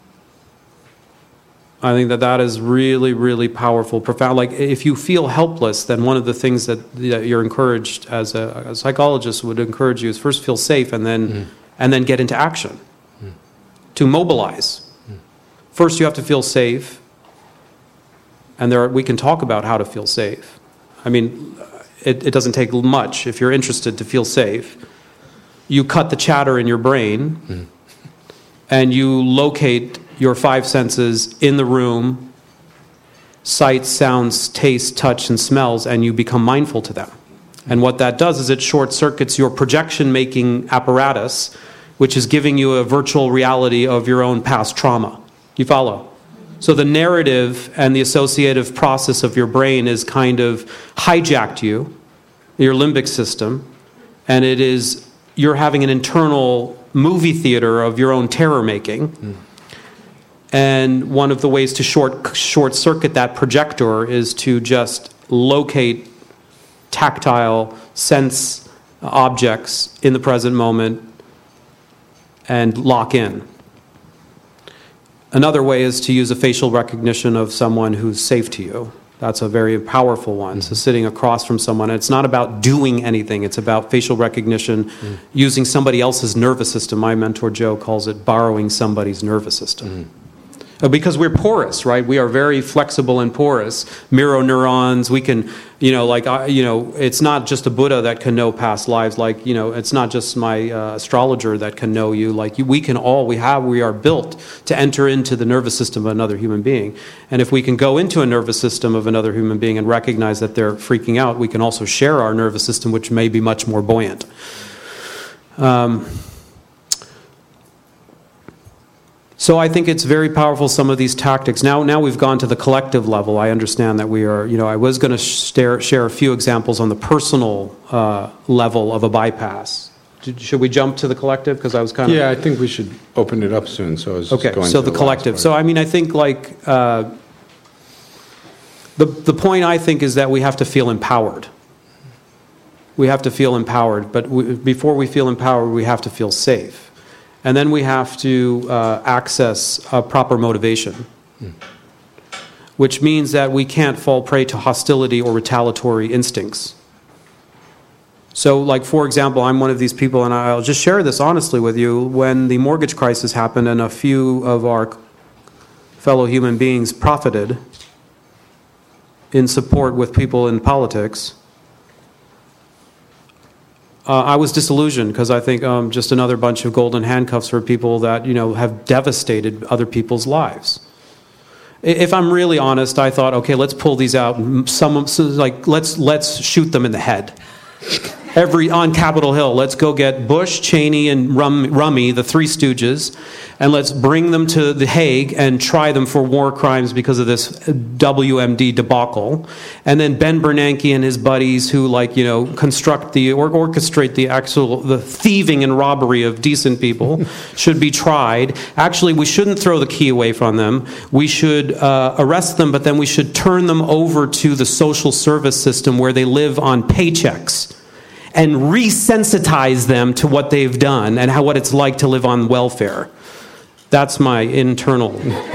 I think that is really, really powerful, profound. Like, if you feel helpless, then one of the things that you're encouraged as a psychologist would encourage you is first feel safe and then get into action, to mobilize. First, you have to feel safe, and we can talk about how to feel safe. I mean, it doesn't take much if you're interested to feel safe. You cut the chatter in your brain, and you locate your five senses in the room, sight, sounds, taste, touch, and smells, and you become mindful to them. And what that does is it short-circuits your projection-making apparatus, which is giving you a virtual reality of your own past trauma. You follow? So the narrative and the associative process of your brain is kind of hijacked you, your limbic system, and you're having an internal movie theater of your own terror-making. And one of the ways to short-circuit that projector is to just locate tactile sense objects in the present moment and lock in. Another way is to use a facial recognition of someone who's safe to you. That's a very powerful one. So sitting across from someone, it's not about doing anything. It's about facial recognition, using somebody else's nervous system. My mentor, Joe, calls it borrowing somebody's nervous system. Because we're porous, right? We are very flexible and porous. Mirror neurons, we can, it's not just a Buddha that can know past lives. It's not just my astrologer that can know you. We are built to enter into the nervous system of another human being. And if we can go into a nervous system of another human being and recognize that they're freaking out, we can also share our nervous system, which may be much more buoyant. So I think it's very powerful, some of these tactics. Now we've gone to the collective level. I understand that we are, I was going to share a few examples on the personal level of a bypass, Should we jump to the collective? Because I was kind of... Yeah, I think we should open it up soon, so I was just Okay, going so to the last collective. part. So, I mean, I think, like, the point, I think, is that we have to feel empowered. We have to feel empowered, but before we feel empowered, we have to feel safe. And then we have to access proper motivation, which means that we can't fall prey to hostility or retaliatory instincts. So, like, for example, I'm one of these people, and I'll just share this honestly with you. When the mortgage crisis happened and a few of our fellow human beings profited in support with people in politics, I was disillusioned because I think just another bunch of golden handcuffs for people that, have devastated other people's lives. If I'm really honest, I thought, okay, let's pull these out. Let's shoot them in the head. On Capitol Hill, let's go get Bush, Cheney, and Rummy, the Three Stooges, and let's bring them to The Hague and try them for war crimes because of this WMD debacle. And then Ben Bernanke and his buddies who, orchestrate the thieving and robbery of decent people should be tried. Actually, we shouldn't throw the key away from them. We should arrest them, but then we should turn them over to the social service system where they live on paychecks, and resensitize them to what they've done and what it's like to live on welfare. That's my internal.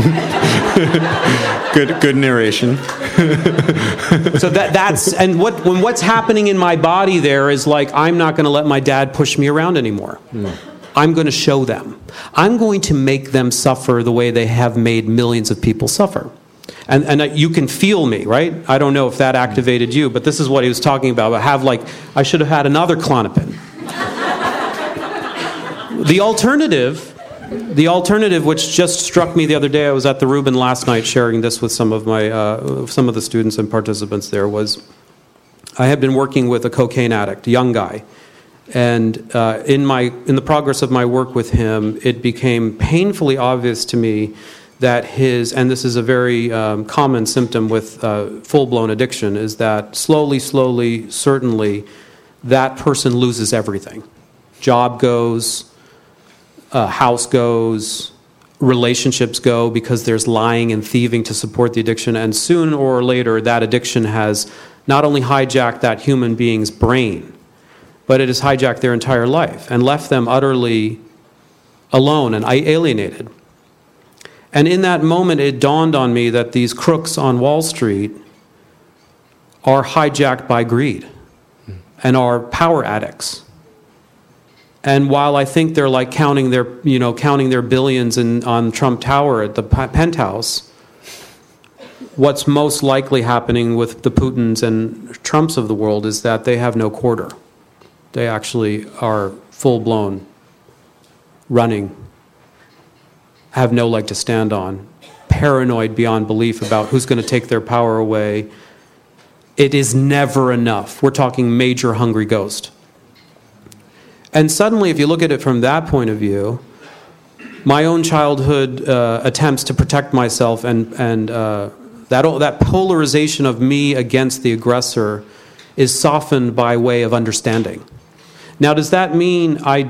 Good narration. So what's happening in my body there is like, I'm not going to let my dad push me around anymore. I'm going to show them. I'm going to make them suffer the way they have made millions of people suffer. And you can feel me, right? I don't know if that activated you, but this is what he was talking about. I should have had another Klonopin. The alternative, which just struck me the other day, I was at the Rubin last night sharing this with some of the students and participants there, was I had been working with a cocaine addict, a young guy. And in the progress of my work with him, it became painfully obvious to me that and this is a very common symptom with full-blown addiction, is that slowly, certainly, that person loses everything. Job goes, house goes, relationships go, because there's lying and thieving to support the addiction, and sooner or later, that addiction has not only hijacked that human being's brain, but it has hijacked their entire life and left them utterly alone and alienated. And in that moment, it dawned on me that these crooks on Wall Street are hijacked by greed and are power addicts. And while I think they're like counting their billions on Trump Tower at the penthouse, what's most likely happening with the Putins and Trumps of the world is that they have no quarter. They actually are full-blown running, have no leg to stand on, paranoid beyond belief about who's going to take their power away. It is never enough. We're talking major hungry ghost. And suddenly, if you look at it from that point of view, my own childhood attempts to protect myself and that polarization of me against the aggressor is softened by way of understanding. Now, does that mean I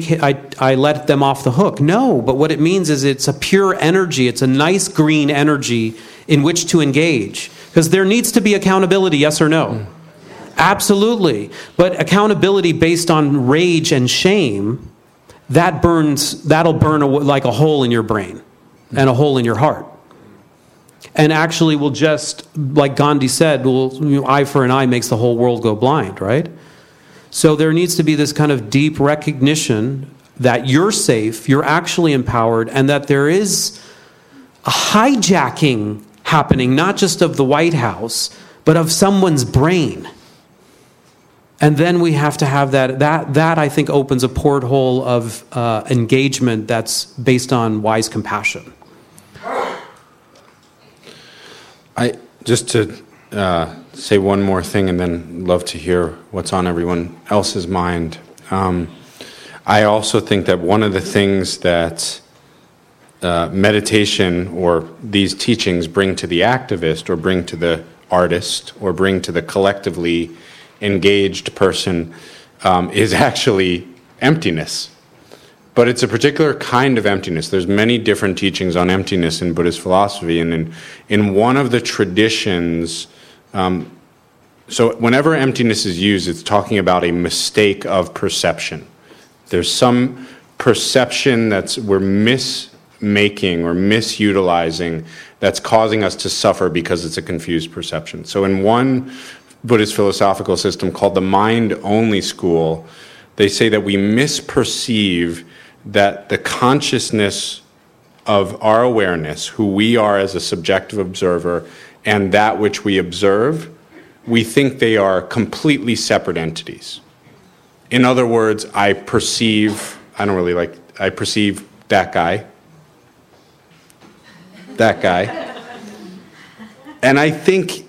let them off the hook? No, but what it means is it's a pure energy. It's a nice green energy in which to engage. Because there needs to be accountability, yes or no? Absolutely. But accountability based on rage and shame, that'll burn like a hole in your brain and a hole in your heart. And actually will just, like Gandhi said, eye for an eye makes the whole world go blind, right? So there needs to be this kind of deep recognition that you're safe, you're actually empowered, and that there is a hijacking happening, not just of the White House, but of someone's brain. And then we have to have that I think opens a porthole of engagement that's based on wise compassion. Just to say one more thing, and then love to hear what's on everyone else's mind. I also think that one of the things that meditation or these teachings bring to the activist, or bring to the artist, or bring to the collectively engaged person is actually emptiness. But it's a particular kind of emptiness. There's many different teachings on emptiness in Buddhist philosophy, and in one of the traditions, so whenever emptiness is used, it's talking about a mistake of perception. There's some perception we're mismaking or misutilizing that's causing us to suffer because it's a confused perception. So in one Buddhist philosophical system called the mind-only school, they say that we misperceive that the consciousness of our awareness, who we are as a subjective observer, and that which we observe, we think they are completely separate entities. In other words, I perceive that guy, and I think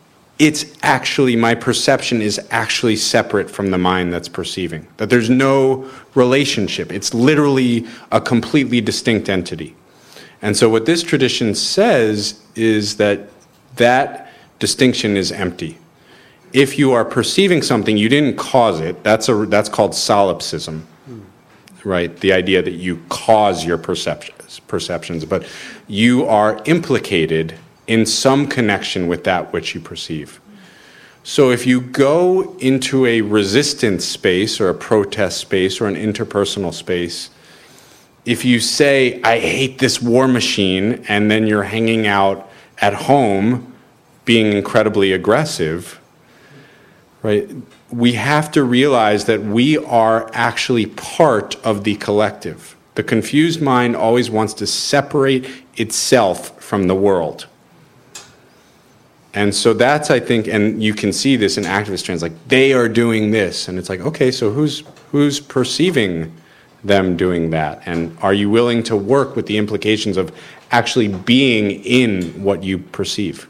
my perception is actually separate from the mind that's perceiving, that there's no relationship. It's literally a completely distinct entity. And so what this tradition says is that distinction is empty. If you are perceiving something, you didn't cause it. That's called solipsism, right? The idea that you cause your perceptions, but you are implicated in some connection with that which you perceive. So if you go into a resistance space or a protest space or an interpersonal space, if you say, I hate this war machine, and then you're hanging out at home being incredibly aggressive, right? We have to realize that we are actually part of the collective. The confused mind always wants to separate itself from the world. And so that's, I think, and you can see this in activist trends, like they are doing this, and it's like, okay, so who's perceiving them doing that? And are you willing to work with the implications of actually being in what you perceive?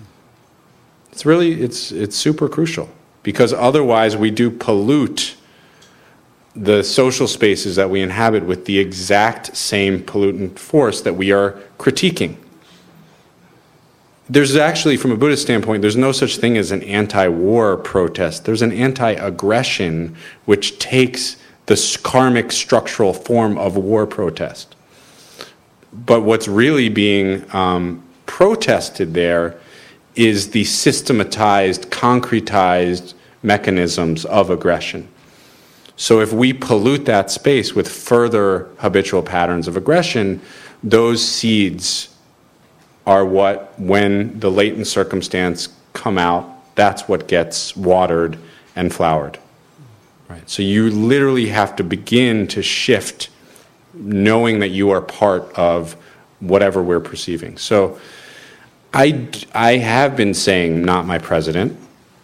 It's super crucial, because otherwise we do pollute the social spaces that we inhabit with the exact same pollutant force that we are critiquing. There's actually, from a Buddhist standpoint, there's no such thing as an anti-war protest. There's an anti-aggression which takes the karmic structural form of war protest. But what's really being protested there is the systematized, concretized mechanisms of aggression. So if we pollute that space with further habitual patterns of aggression, those seeds are what, when the latent circumstance come out, that's what gets watered and flowered. Right. So you literally have to begin to shift, knowing that you are part of whatever we're perceiving. So I have been saying not my president,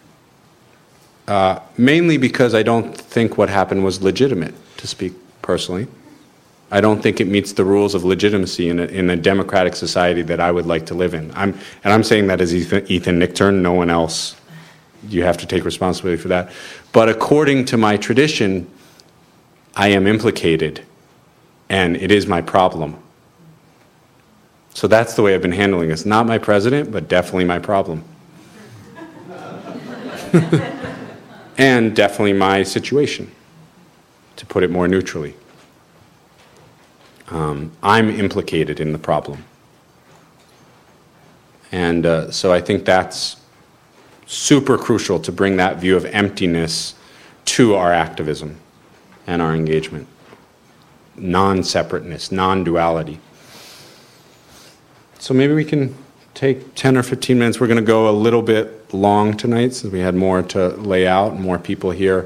mainly because I don't think what happened was legitimate, to speak personally. I don't think it meets the rules of legitimacy in a democratic society that I would like to live in. I'm saying that as Ethan Nichtern, no one else. You have to take responsibility for that. But according to my tradition, I am implicated, and it is my problem. So that's the way I've been handling this. Not my president, but definitely my problem. And definitely my situation, to put it more neutrally. I'm implicated in the problem. And so I think that's super crucial to bring that view of emptiness to our activism and our engagement. Non-separateness, non-duality. So maybe we can take 10 or 15 minutes. We're going to go a little bit long tonight since we had more to lay out and more people here.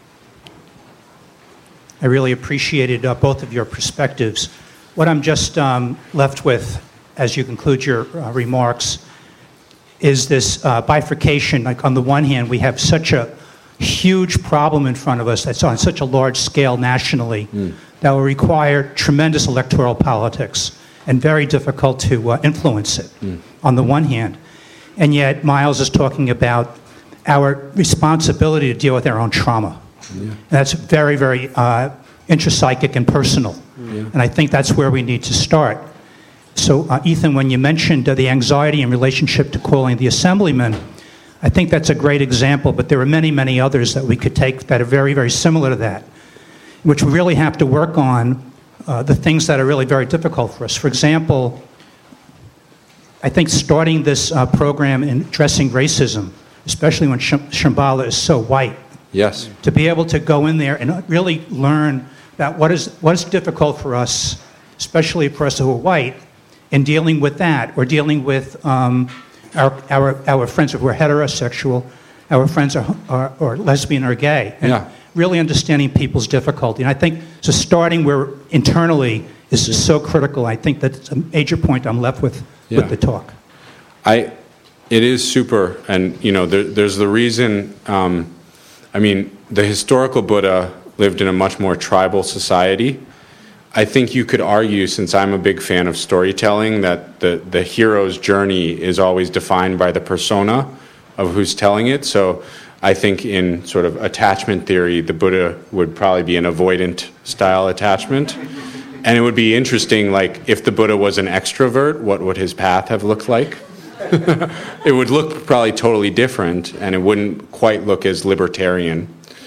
I really appreciated both of your perspectives. What I'm just left with, as you conclude your remarks, is this bifurcation. Like, on the one hand, we have such a huge problem in front of us that's on such a large scale nationally that will require tremendous electoral politics and very difficult to influence it, on the one hand. And yet, Miles is talking about our responsibility to deal with our own trauma. Yeah. And that's very, very intrapsychic and personal. Yeah. And I think that's where we need to start. So, Ethan, when you mentioned the anxiety in relationship to calling the assemblyman, I think that's a great example, but there are many, many others that we could take that are very, very similar to that. which we really have to work on the things that are really very difficult for us. For example, I think starting this program in addressing racism, especially when Shambhala is so white, Yes. to be able to go in there and really learn about what is difficult for us, especially for us who are white, in dealing with that, or dealing with our friends who are heterosexual, our friends are lesbian or gay, and really understanding people's difficulty. And I think so starting where internally is so critical. I think that's a major point I'm left with the talk. It is super, and there's the reason. The historical Buddha lived in a much more tribal society. I think you could argue, since I'm a big fan of storytelling, that the hero's journey is always defined by the persona of who's telling it. So I think in sort of attachment theory, the Buddha would probably be an avoidant style attachment. And it would be interesting, like, if the Buddha was an extrovert, what would his path have looked like? It would look probably totally different, and it wouldn't quite look as libertarian.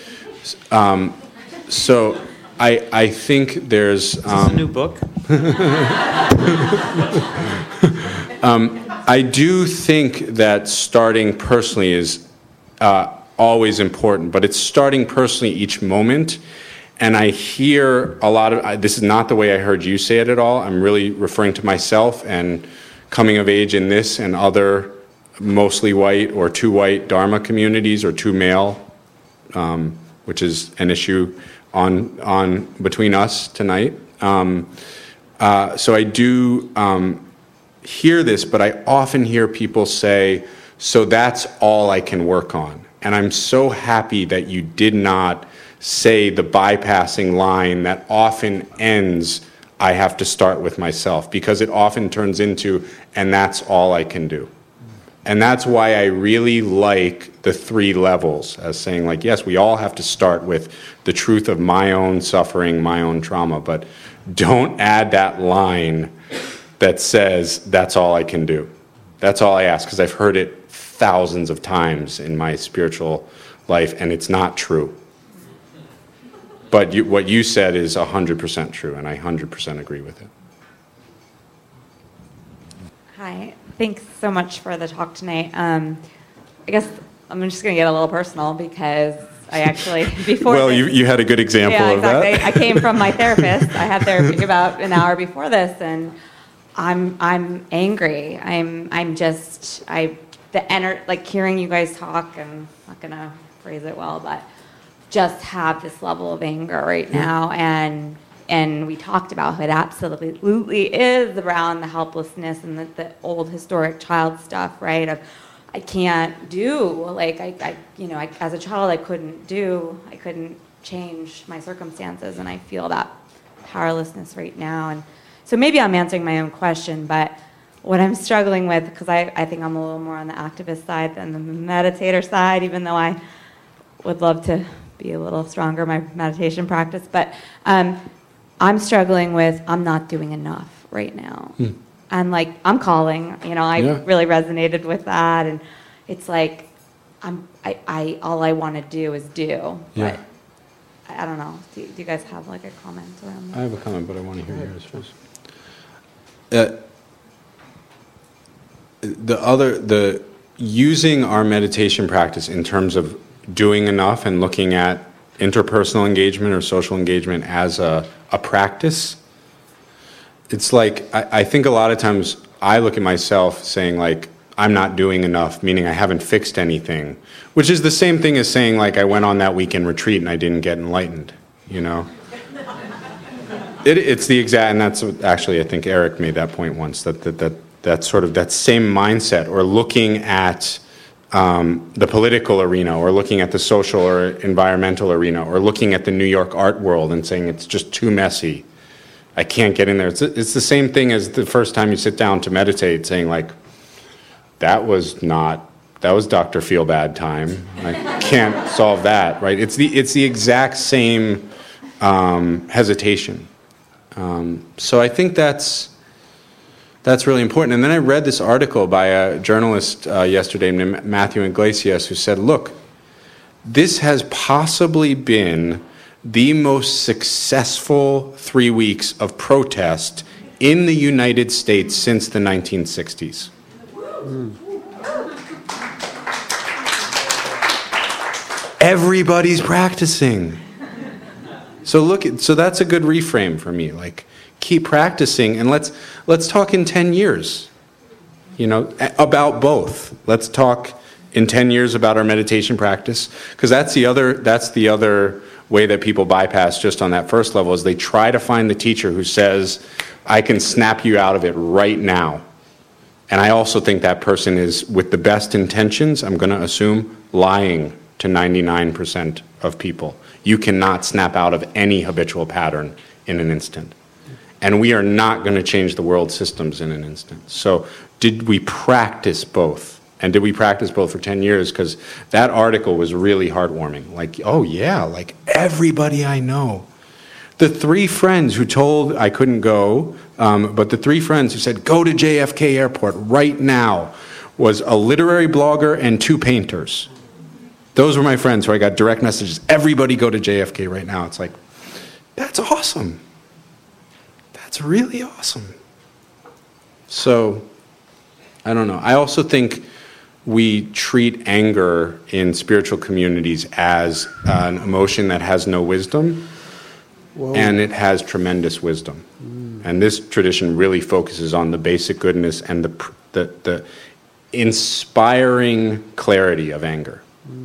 So I think there's... Is this a new book? I do think that starting personally is always important, but it's starting personally each moment. And I hear a lot of... this is not the way I heard you say it at all. I'm really referring to myself and coming of age in this and other mostly white or too white Dharma communities, or too male, which is an issue on between us tonight. So I do hear this, but I often hear people say, so that's all I can work on. And I'm so happy that you did not say the bypassing line that often ends, I have to start with myself, because it often turns into, and that's all I can do. And that's why I really like the 3 levels, as saying, like, yes, we all have to start with the truth of my own suffering, my own trauma, but don't add that line that says, that's all I can do. That's all I ask, because I've heard it thousands of times in my spiritual life, and it's not true. But what you said is 100% true, and I 100% agree with it. Hi. Thanks so much for the talk tonight. I guess I'm just going to get a little personal, because I actually, before well, this, you had a good example of exactly. that. I came from my therapist. I had therapy about an hour before this, and I'm angry. Like hearing you guys talk, I'm not going to phrase it well, but just have this level of anger right now, and we talked about how it absolutely is around the helplessness and the old historic child stuff, right? Of I can't do, like I as a child I couldn't change my circumstances, and I feel that powerlessness right now. And so maybe I'm answering my own question, but what I'm struggling with, because I think I'm a little more on the activist side than the meditator side, even though I would love to be a little stronger in my meditation practice, but I'm struggling with, I'm not doing enough right now. And like, I'm calling, I really resonated with that. And it's like, all I want to do is do. But I don't know. Do you guys have like a comment around that? I have a comment, but I want to hear yours first. The using our meditation practice in terms of doing enough and looking at interpersonal engagement or social engagement as a practice, it's like, I think a lot of times I look at myself saying, like, I'm not doing enough, meaning I haven't fixed anything, which is the same thing as saying, like, I went on that weekend retreat and I didn't get enlightened, It's the exact, and that's what, actually, I think Eric made that point once, that sort of that same mindset, or looking at the political arena, or looking at the social or environmental arena, or looking at the New York art world and saying it's just too messy, I can't get in there. It's the same thing as the first time you sit down to meditate, saying, like, that was Dr. Feelbad time. I can't solve that, right? It's the exact same hesitation. So I think that's really important. And then I read this article by a journalist yesterday named Matthew Iglesias, who said, look, this has possibly been the most successful 3 weeks of protest in the United States since the 1960s. Everybody's practicing. So that's a good reframe for me. Like, keep practicing, and let's talk in 10 years, about both. Let's talk in 10 years about our meditation practice, because that's the other way that people bypass just on that first level, is they try to find the teacher who says, I can snap you out of it right now. And I also think that person is, with the best intentions, I'm going to assume, lying to 99% of people. You cannot snap out of any habitual pattern in an instant. And we are not going to change the world systems in an instant. So did we practice both? And did we practice both for 10 years? Because that article was really heartwarming. Like, oh yeah, like everybody I know. The 3 friends who told I couldn't go, but the 3 friends who said, go to JFK Airport right now, was a literary blogger and 2 painters. Those were my friends who I got direct messages. Everybody go to JFK right now. It's like, that's awesome. That's really awesome. So, I don't know. I also think we treat anger in spiritual communities as an emotion that has no wisdom. Whoa. And it has tremendous wisdom. And this tradition really focuses on the basic goodness and the inspiring clarity of anger.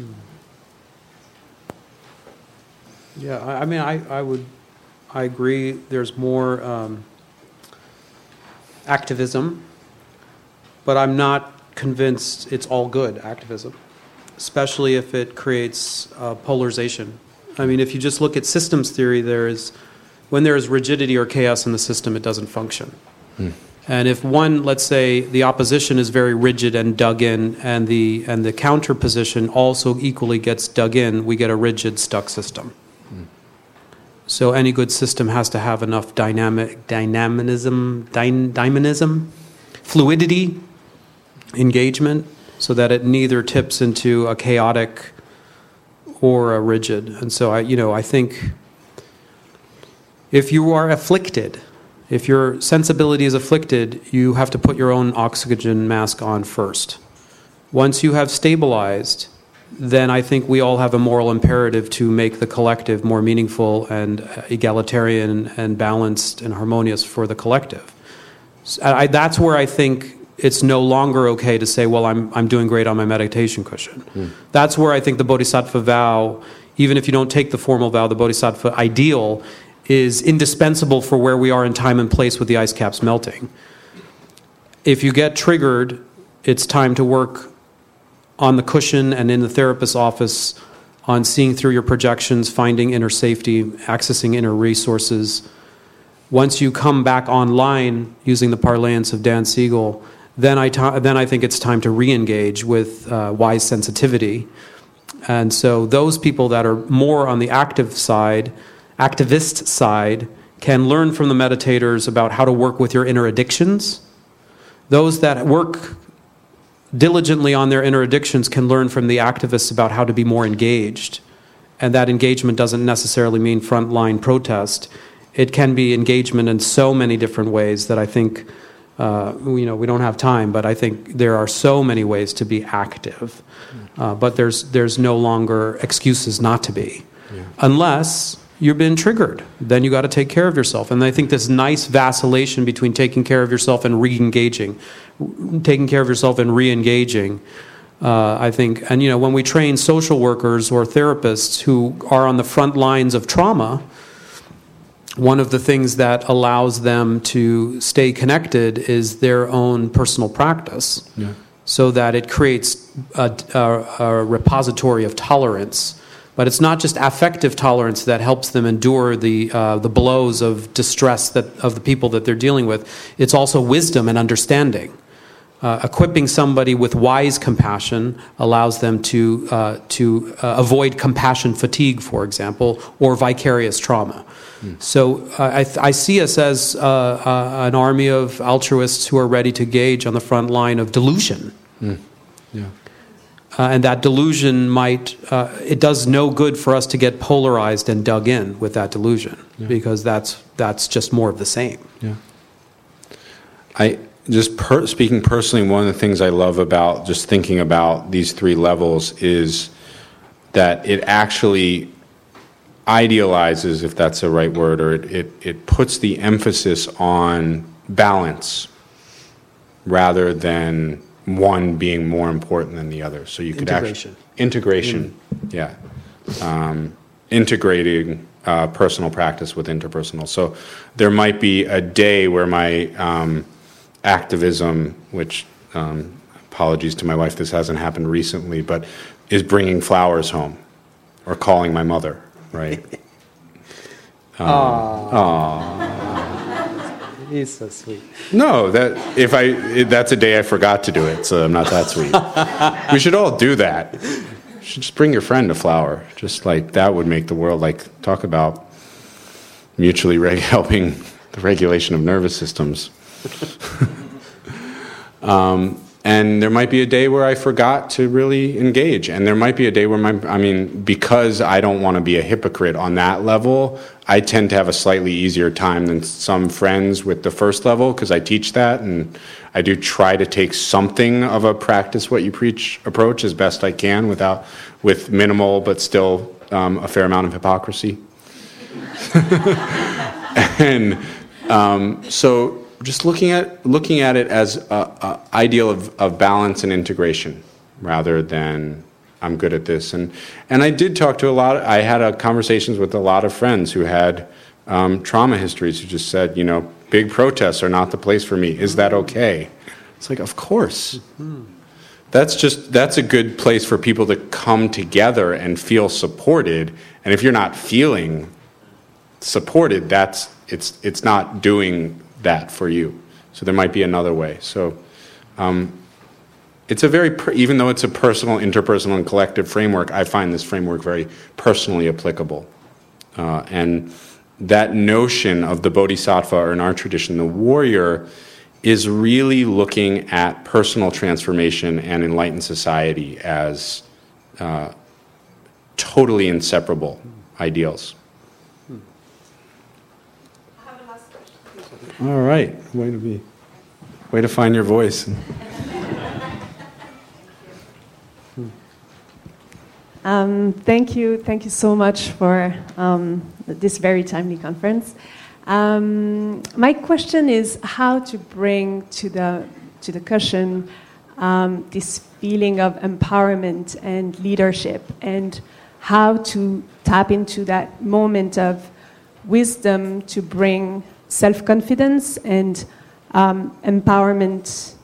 Yeah, I mean, I agree. There's more activism, but I'm not convinced it's all good activism, especially if it creates polarization. I mean, if you just look at systems theory, when there is rigidity or chaos in the system, it doesn't function. And if let's say, the opposition is very rigid and dug in, and the counter position also equally gets dug in, we get a rigid, stuck system. So any good system has to have enough dynamism, fluidity, engagement, so that it neither tips into a chaotic or a rigid. And so I think if you are afflicted, if your sensibility is afflicted, you have to put your own oxygen mask on first. Once you have stabilized, then I think we all have a moral imperative to make the collective more meaningful and egalitarian and balanced and harmonious for the collective. That's where I think it's no longer okay to say, well, I'm doing great on my meditation cushion. That's where I think the Bodhisattva vow, even if you don't take the formal vow, the Bodhisattva ideal is indispensable for where we are in time and place with the ice caps melting. If you get triggered, it's time to work on the cushion and in the therapist's office on seeing through your projections, finding inner safety, accessing inner resources. Once you come back online, using the parlance of Dan Siegel, then I think it's time to re-engage with wise sensitivity. And so those people that are more on the activist side, can learn from the meditators about how to work with your inner addictions. Those that work diligently on their inner addictions can learn from the activists about how to be more engaged. And that engagement doesn't necessarily mean frontline protest. It can be engagement in so many different ways that I think, we don't have time, but I think there are so many ways to be active. But there's no longer excuses not to be. Yeah. Unless you've been triggered. Then you got to take care of yourself. And I think this nice vacillation between taking care of yourself and re-engaging, I think, and when we train social workers or therapists who are on the front lines of trauma, one of the things that allows them to stay connected is their own personal practice, so that it creates a repository of tolerance. But it's not just affective tolerance that helps them endure the blows of distress of the people that they're dealing with. It's also wisdom and understanding. Equipping somebody with wise compassion allows them to avoid compassion fatigue, for example, or vicarious trauma. So I see us as an army of altruists who are ready to engage on the front line of delusion. And that delusion might, it does no good for us to get polarized and dug in with that delusion, because that's just more of the same. Yeah. Speaking personally, one of the things I love about just thinking about these three levels is that it actually idealizes, if that's the right word, or it puts the emphasis on balance rather than one being more important than the other. So you could integration, yeah, integrating personal practice with interpersonal. So there might be a day where my activism, which apologies to my wife, this hasn't happened recently, but is bringing flowers home or calling my mother, right? He's so sweet. No, that's a day I forgot to do it, so I'm not that sweet. We should all do that. You should just bring your friend a flower. Just like that would make the world, like, talk about mutually helping the regulation of nervous systems. And there might be a day where I forgot to really engage. And there might be a day where because I don't want to be a hypocrite on that level, I tend to have a slightly easier time than some friends with the first level, because I teach that, and I do try to take something of a practice what you preach approach as best I can with minimal but still a fair amount of hypocrisy. And so just looking at it as an ideal of balance and integration rather than I'm good at this. And I did talk to I had conversations with a lot of friends who had trauma histories who just said, big protests are not the place for me. Is that okay? It's like, of course. Mm-hmm. That's a good place for people to come together and feel supported. And if you're not feeling supported, it's not doing that for you. So there might be another way. So it's a very, even though it's a personal, interpersonal, and collective framework, I find this framework very personally applicable. And that notion of the bodhisattva, or in our tradition, the warrior, is really looking at personal transformation and enlightened society as totally inseparable ideals. All right, way to find your voice. Thank you so much for this very timely conference. My question is how to bring to the cushion this feeling of empowerment and leadership, and how to tap into that moment of wisdom to bring self-confidence and empowerment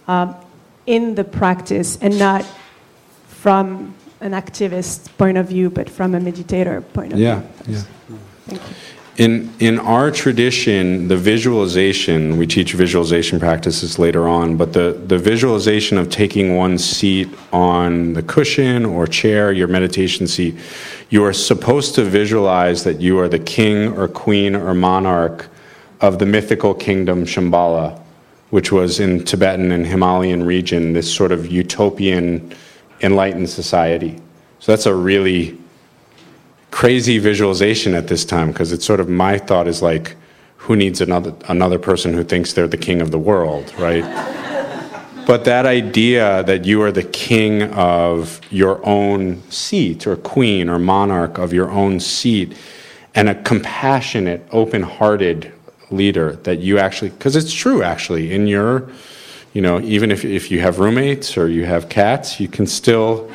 in the practice, and not from an activist point of view, but from a meditator point of view. Yeah. Thank you. In our tradition, the visualization, we teach visualization practices later on, but the visualization of taking one seat on the cushion or chair, your meditation seat, you are supposed to visualize that you are the king or queen or monarch of the mythical kingdom Shambhala, which was in Tibetan and Himalayan region, this sort of utopian enlightened society. So that's a really crazy visualization at this time, because it's sort of, my thought is like, who needs another person who thinks they're the king of the world, right? But that idea that you are the king of your own seat, or queen or monarch of your own seat, and a compassionate, open-hearted leader that you actually, because it's true actually, in your, even if you have roommates or you have cats, you can still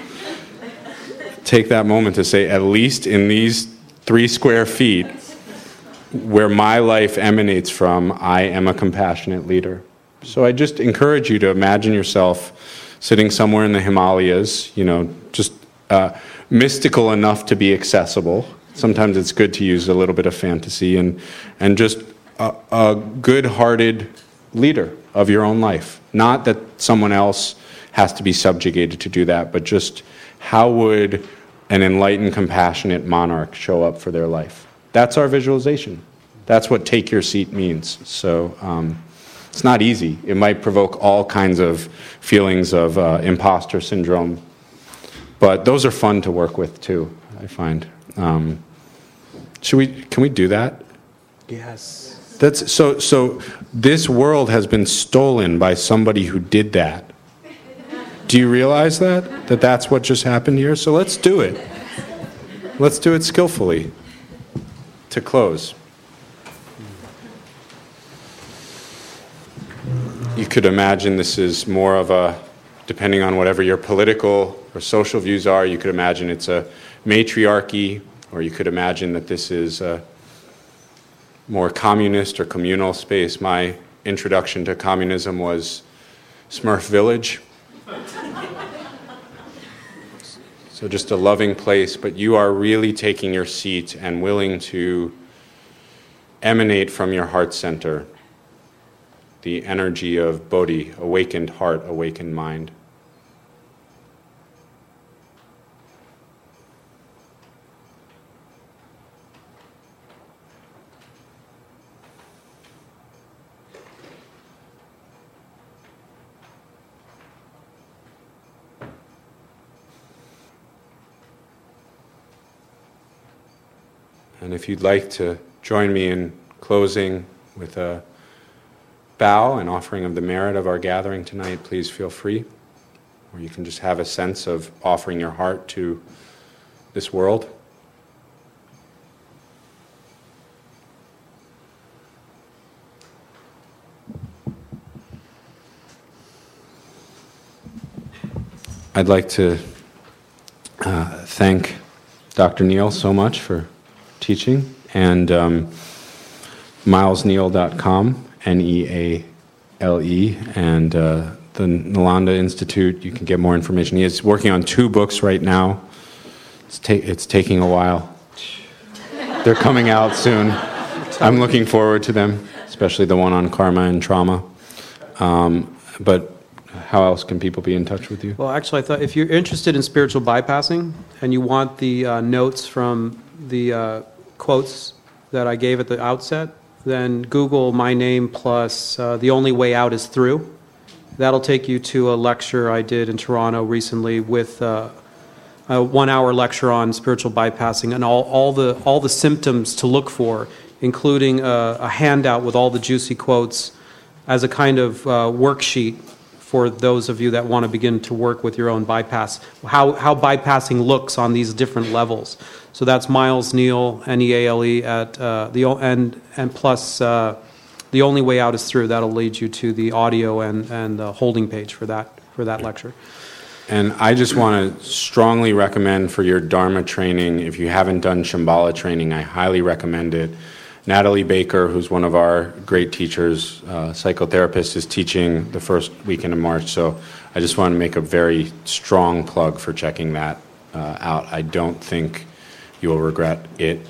take that moment to say, at least in these 3 square feet where my life emanates from, I am a compassionate leader. So I just encourage you to imagine yourself sitting somewhere in the Himalayas, just mystical enough to be accessible. Sometimes it's good to use a little bit of fantasy, and just a good-hearted leader of your own life. Not that someone else has to be subjugated to do that, but just how would an enlightened, compassionate monarch show up for their life? That's our visualization. That's what take your seat means. So it's not easy. It might provoke all kinds of feelings of imposter syndrome, But those are fun to work with too, I find. Can we do that? Yes. That's so this world has been stolen by somebody who did that. Do you realize that that's what just happened here? So let's do it. Let's do it skillfully. To close, you could imagine this is more of a, depending on whatever your political or social views are, you could imagine it's a matriarchy, or you could imagine that this is a more communist or communal space. My introduction to communism was Smurf Village. So just a loving place, but you are really taking your seat and willing to emanate from your heart center the energy of Bodhi, awakened heart, awakened mind. And if you'd like to join me in closing with a bow and offering of the merit of our gathering tonight, please feel free. Or you can just have a sense of offering your heart to this world. I'd like to thank Dr. Neal so much for teaching, and milesneal.com, Neale, and the Nalanda Institute. You can get more information. He is working on 2 books right now. It's taking a while. They're coming out soon. I'm looking forward to them, especially the one on karma and trauma. But how else can people be in touch with you? Well, actually, I thought if you're interested in spiritual bypassing and you want the notes from the quotes that I gave at the outset, then Google my name plus The Only Way Out is Through. That'll take you to a lecture I did in Toronto recently with a 1-hour lecture on spiritual bypassing and all the symptoms to look for, including a handout with all the juicy quotes as a kind of worksheet for those of you that want to begin to work with your own bypass, how bypassing looks on these different levels. So that's Miles Neal, Neale, at and plus The Only Way Out is Through. That'll lead you to the audio and the holding page for that lecture. And I just want to strongly recommend for your Dharma training, if you haven't done Shambhala training, I highly recommend it. Natalie Baker, who's one of our great teachers, psychotherapist, is teaching the first weekend of March. So I just want to make a very strong plug for checking that out. I don't think you will regret it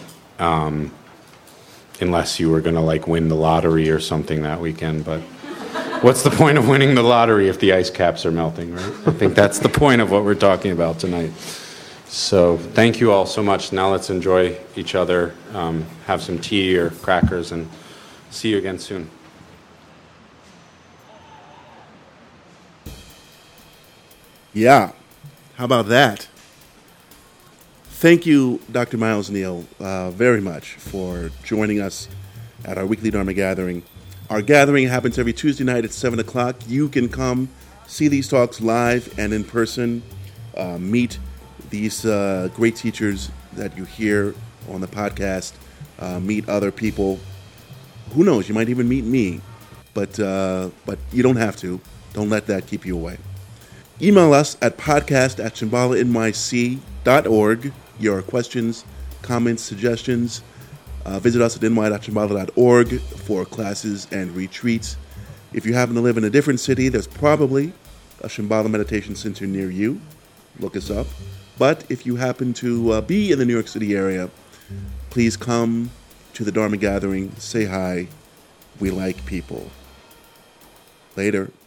unless you were going to win the lottery or something that weekend. But what's the point of winning the lottery if the ice caps are melting, right? I think that's the point of what we're talking about tonight. So thank you all so much. Now let's enjoy each other, have some tea or crackers, and see you again soon. Yeah, how about that? Thank you, Dr. Miles Neal, very much for joining us at our weekly Dharma gathering. Our gathering happens every Tuesday night at 7 o'clock. You can come see these talks live and in person, meet these great teachers that you hear on the podcast, meet other people. Who knows, you might even meet me, but you don't have to. Don't let that keep you away. Email us at podcast@shambhalanyc.org. Your questions, comments, suggestions. Visit us at ny.shambhala.org for classes and retreats. If you happen to live in a different city, there's probably a Shambhala meditation center near you. Look us up. But if you happen to be in the New York City area, please come to the Dharma gathering. Say hi. We like people. Later.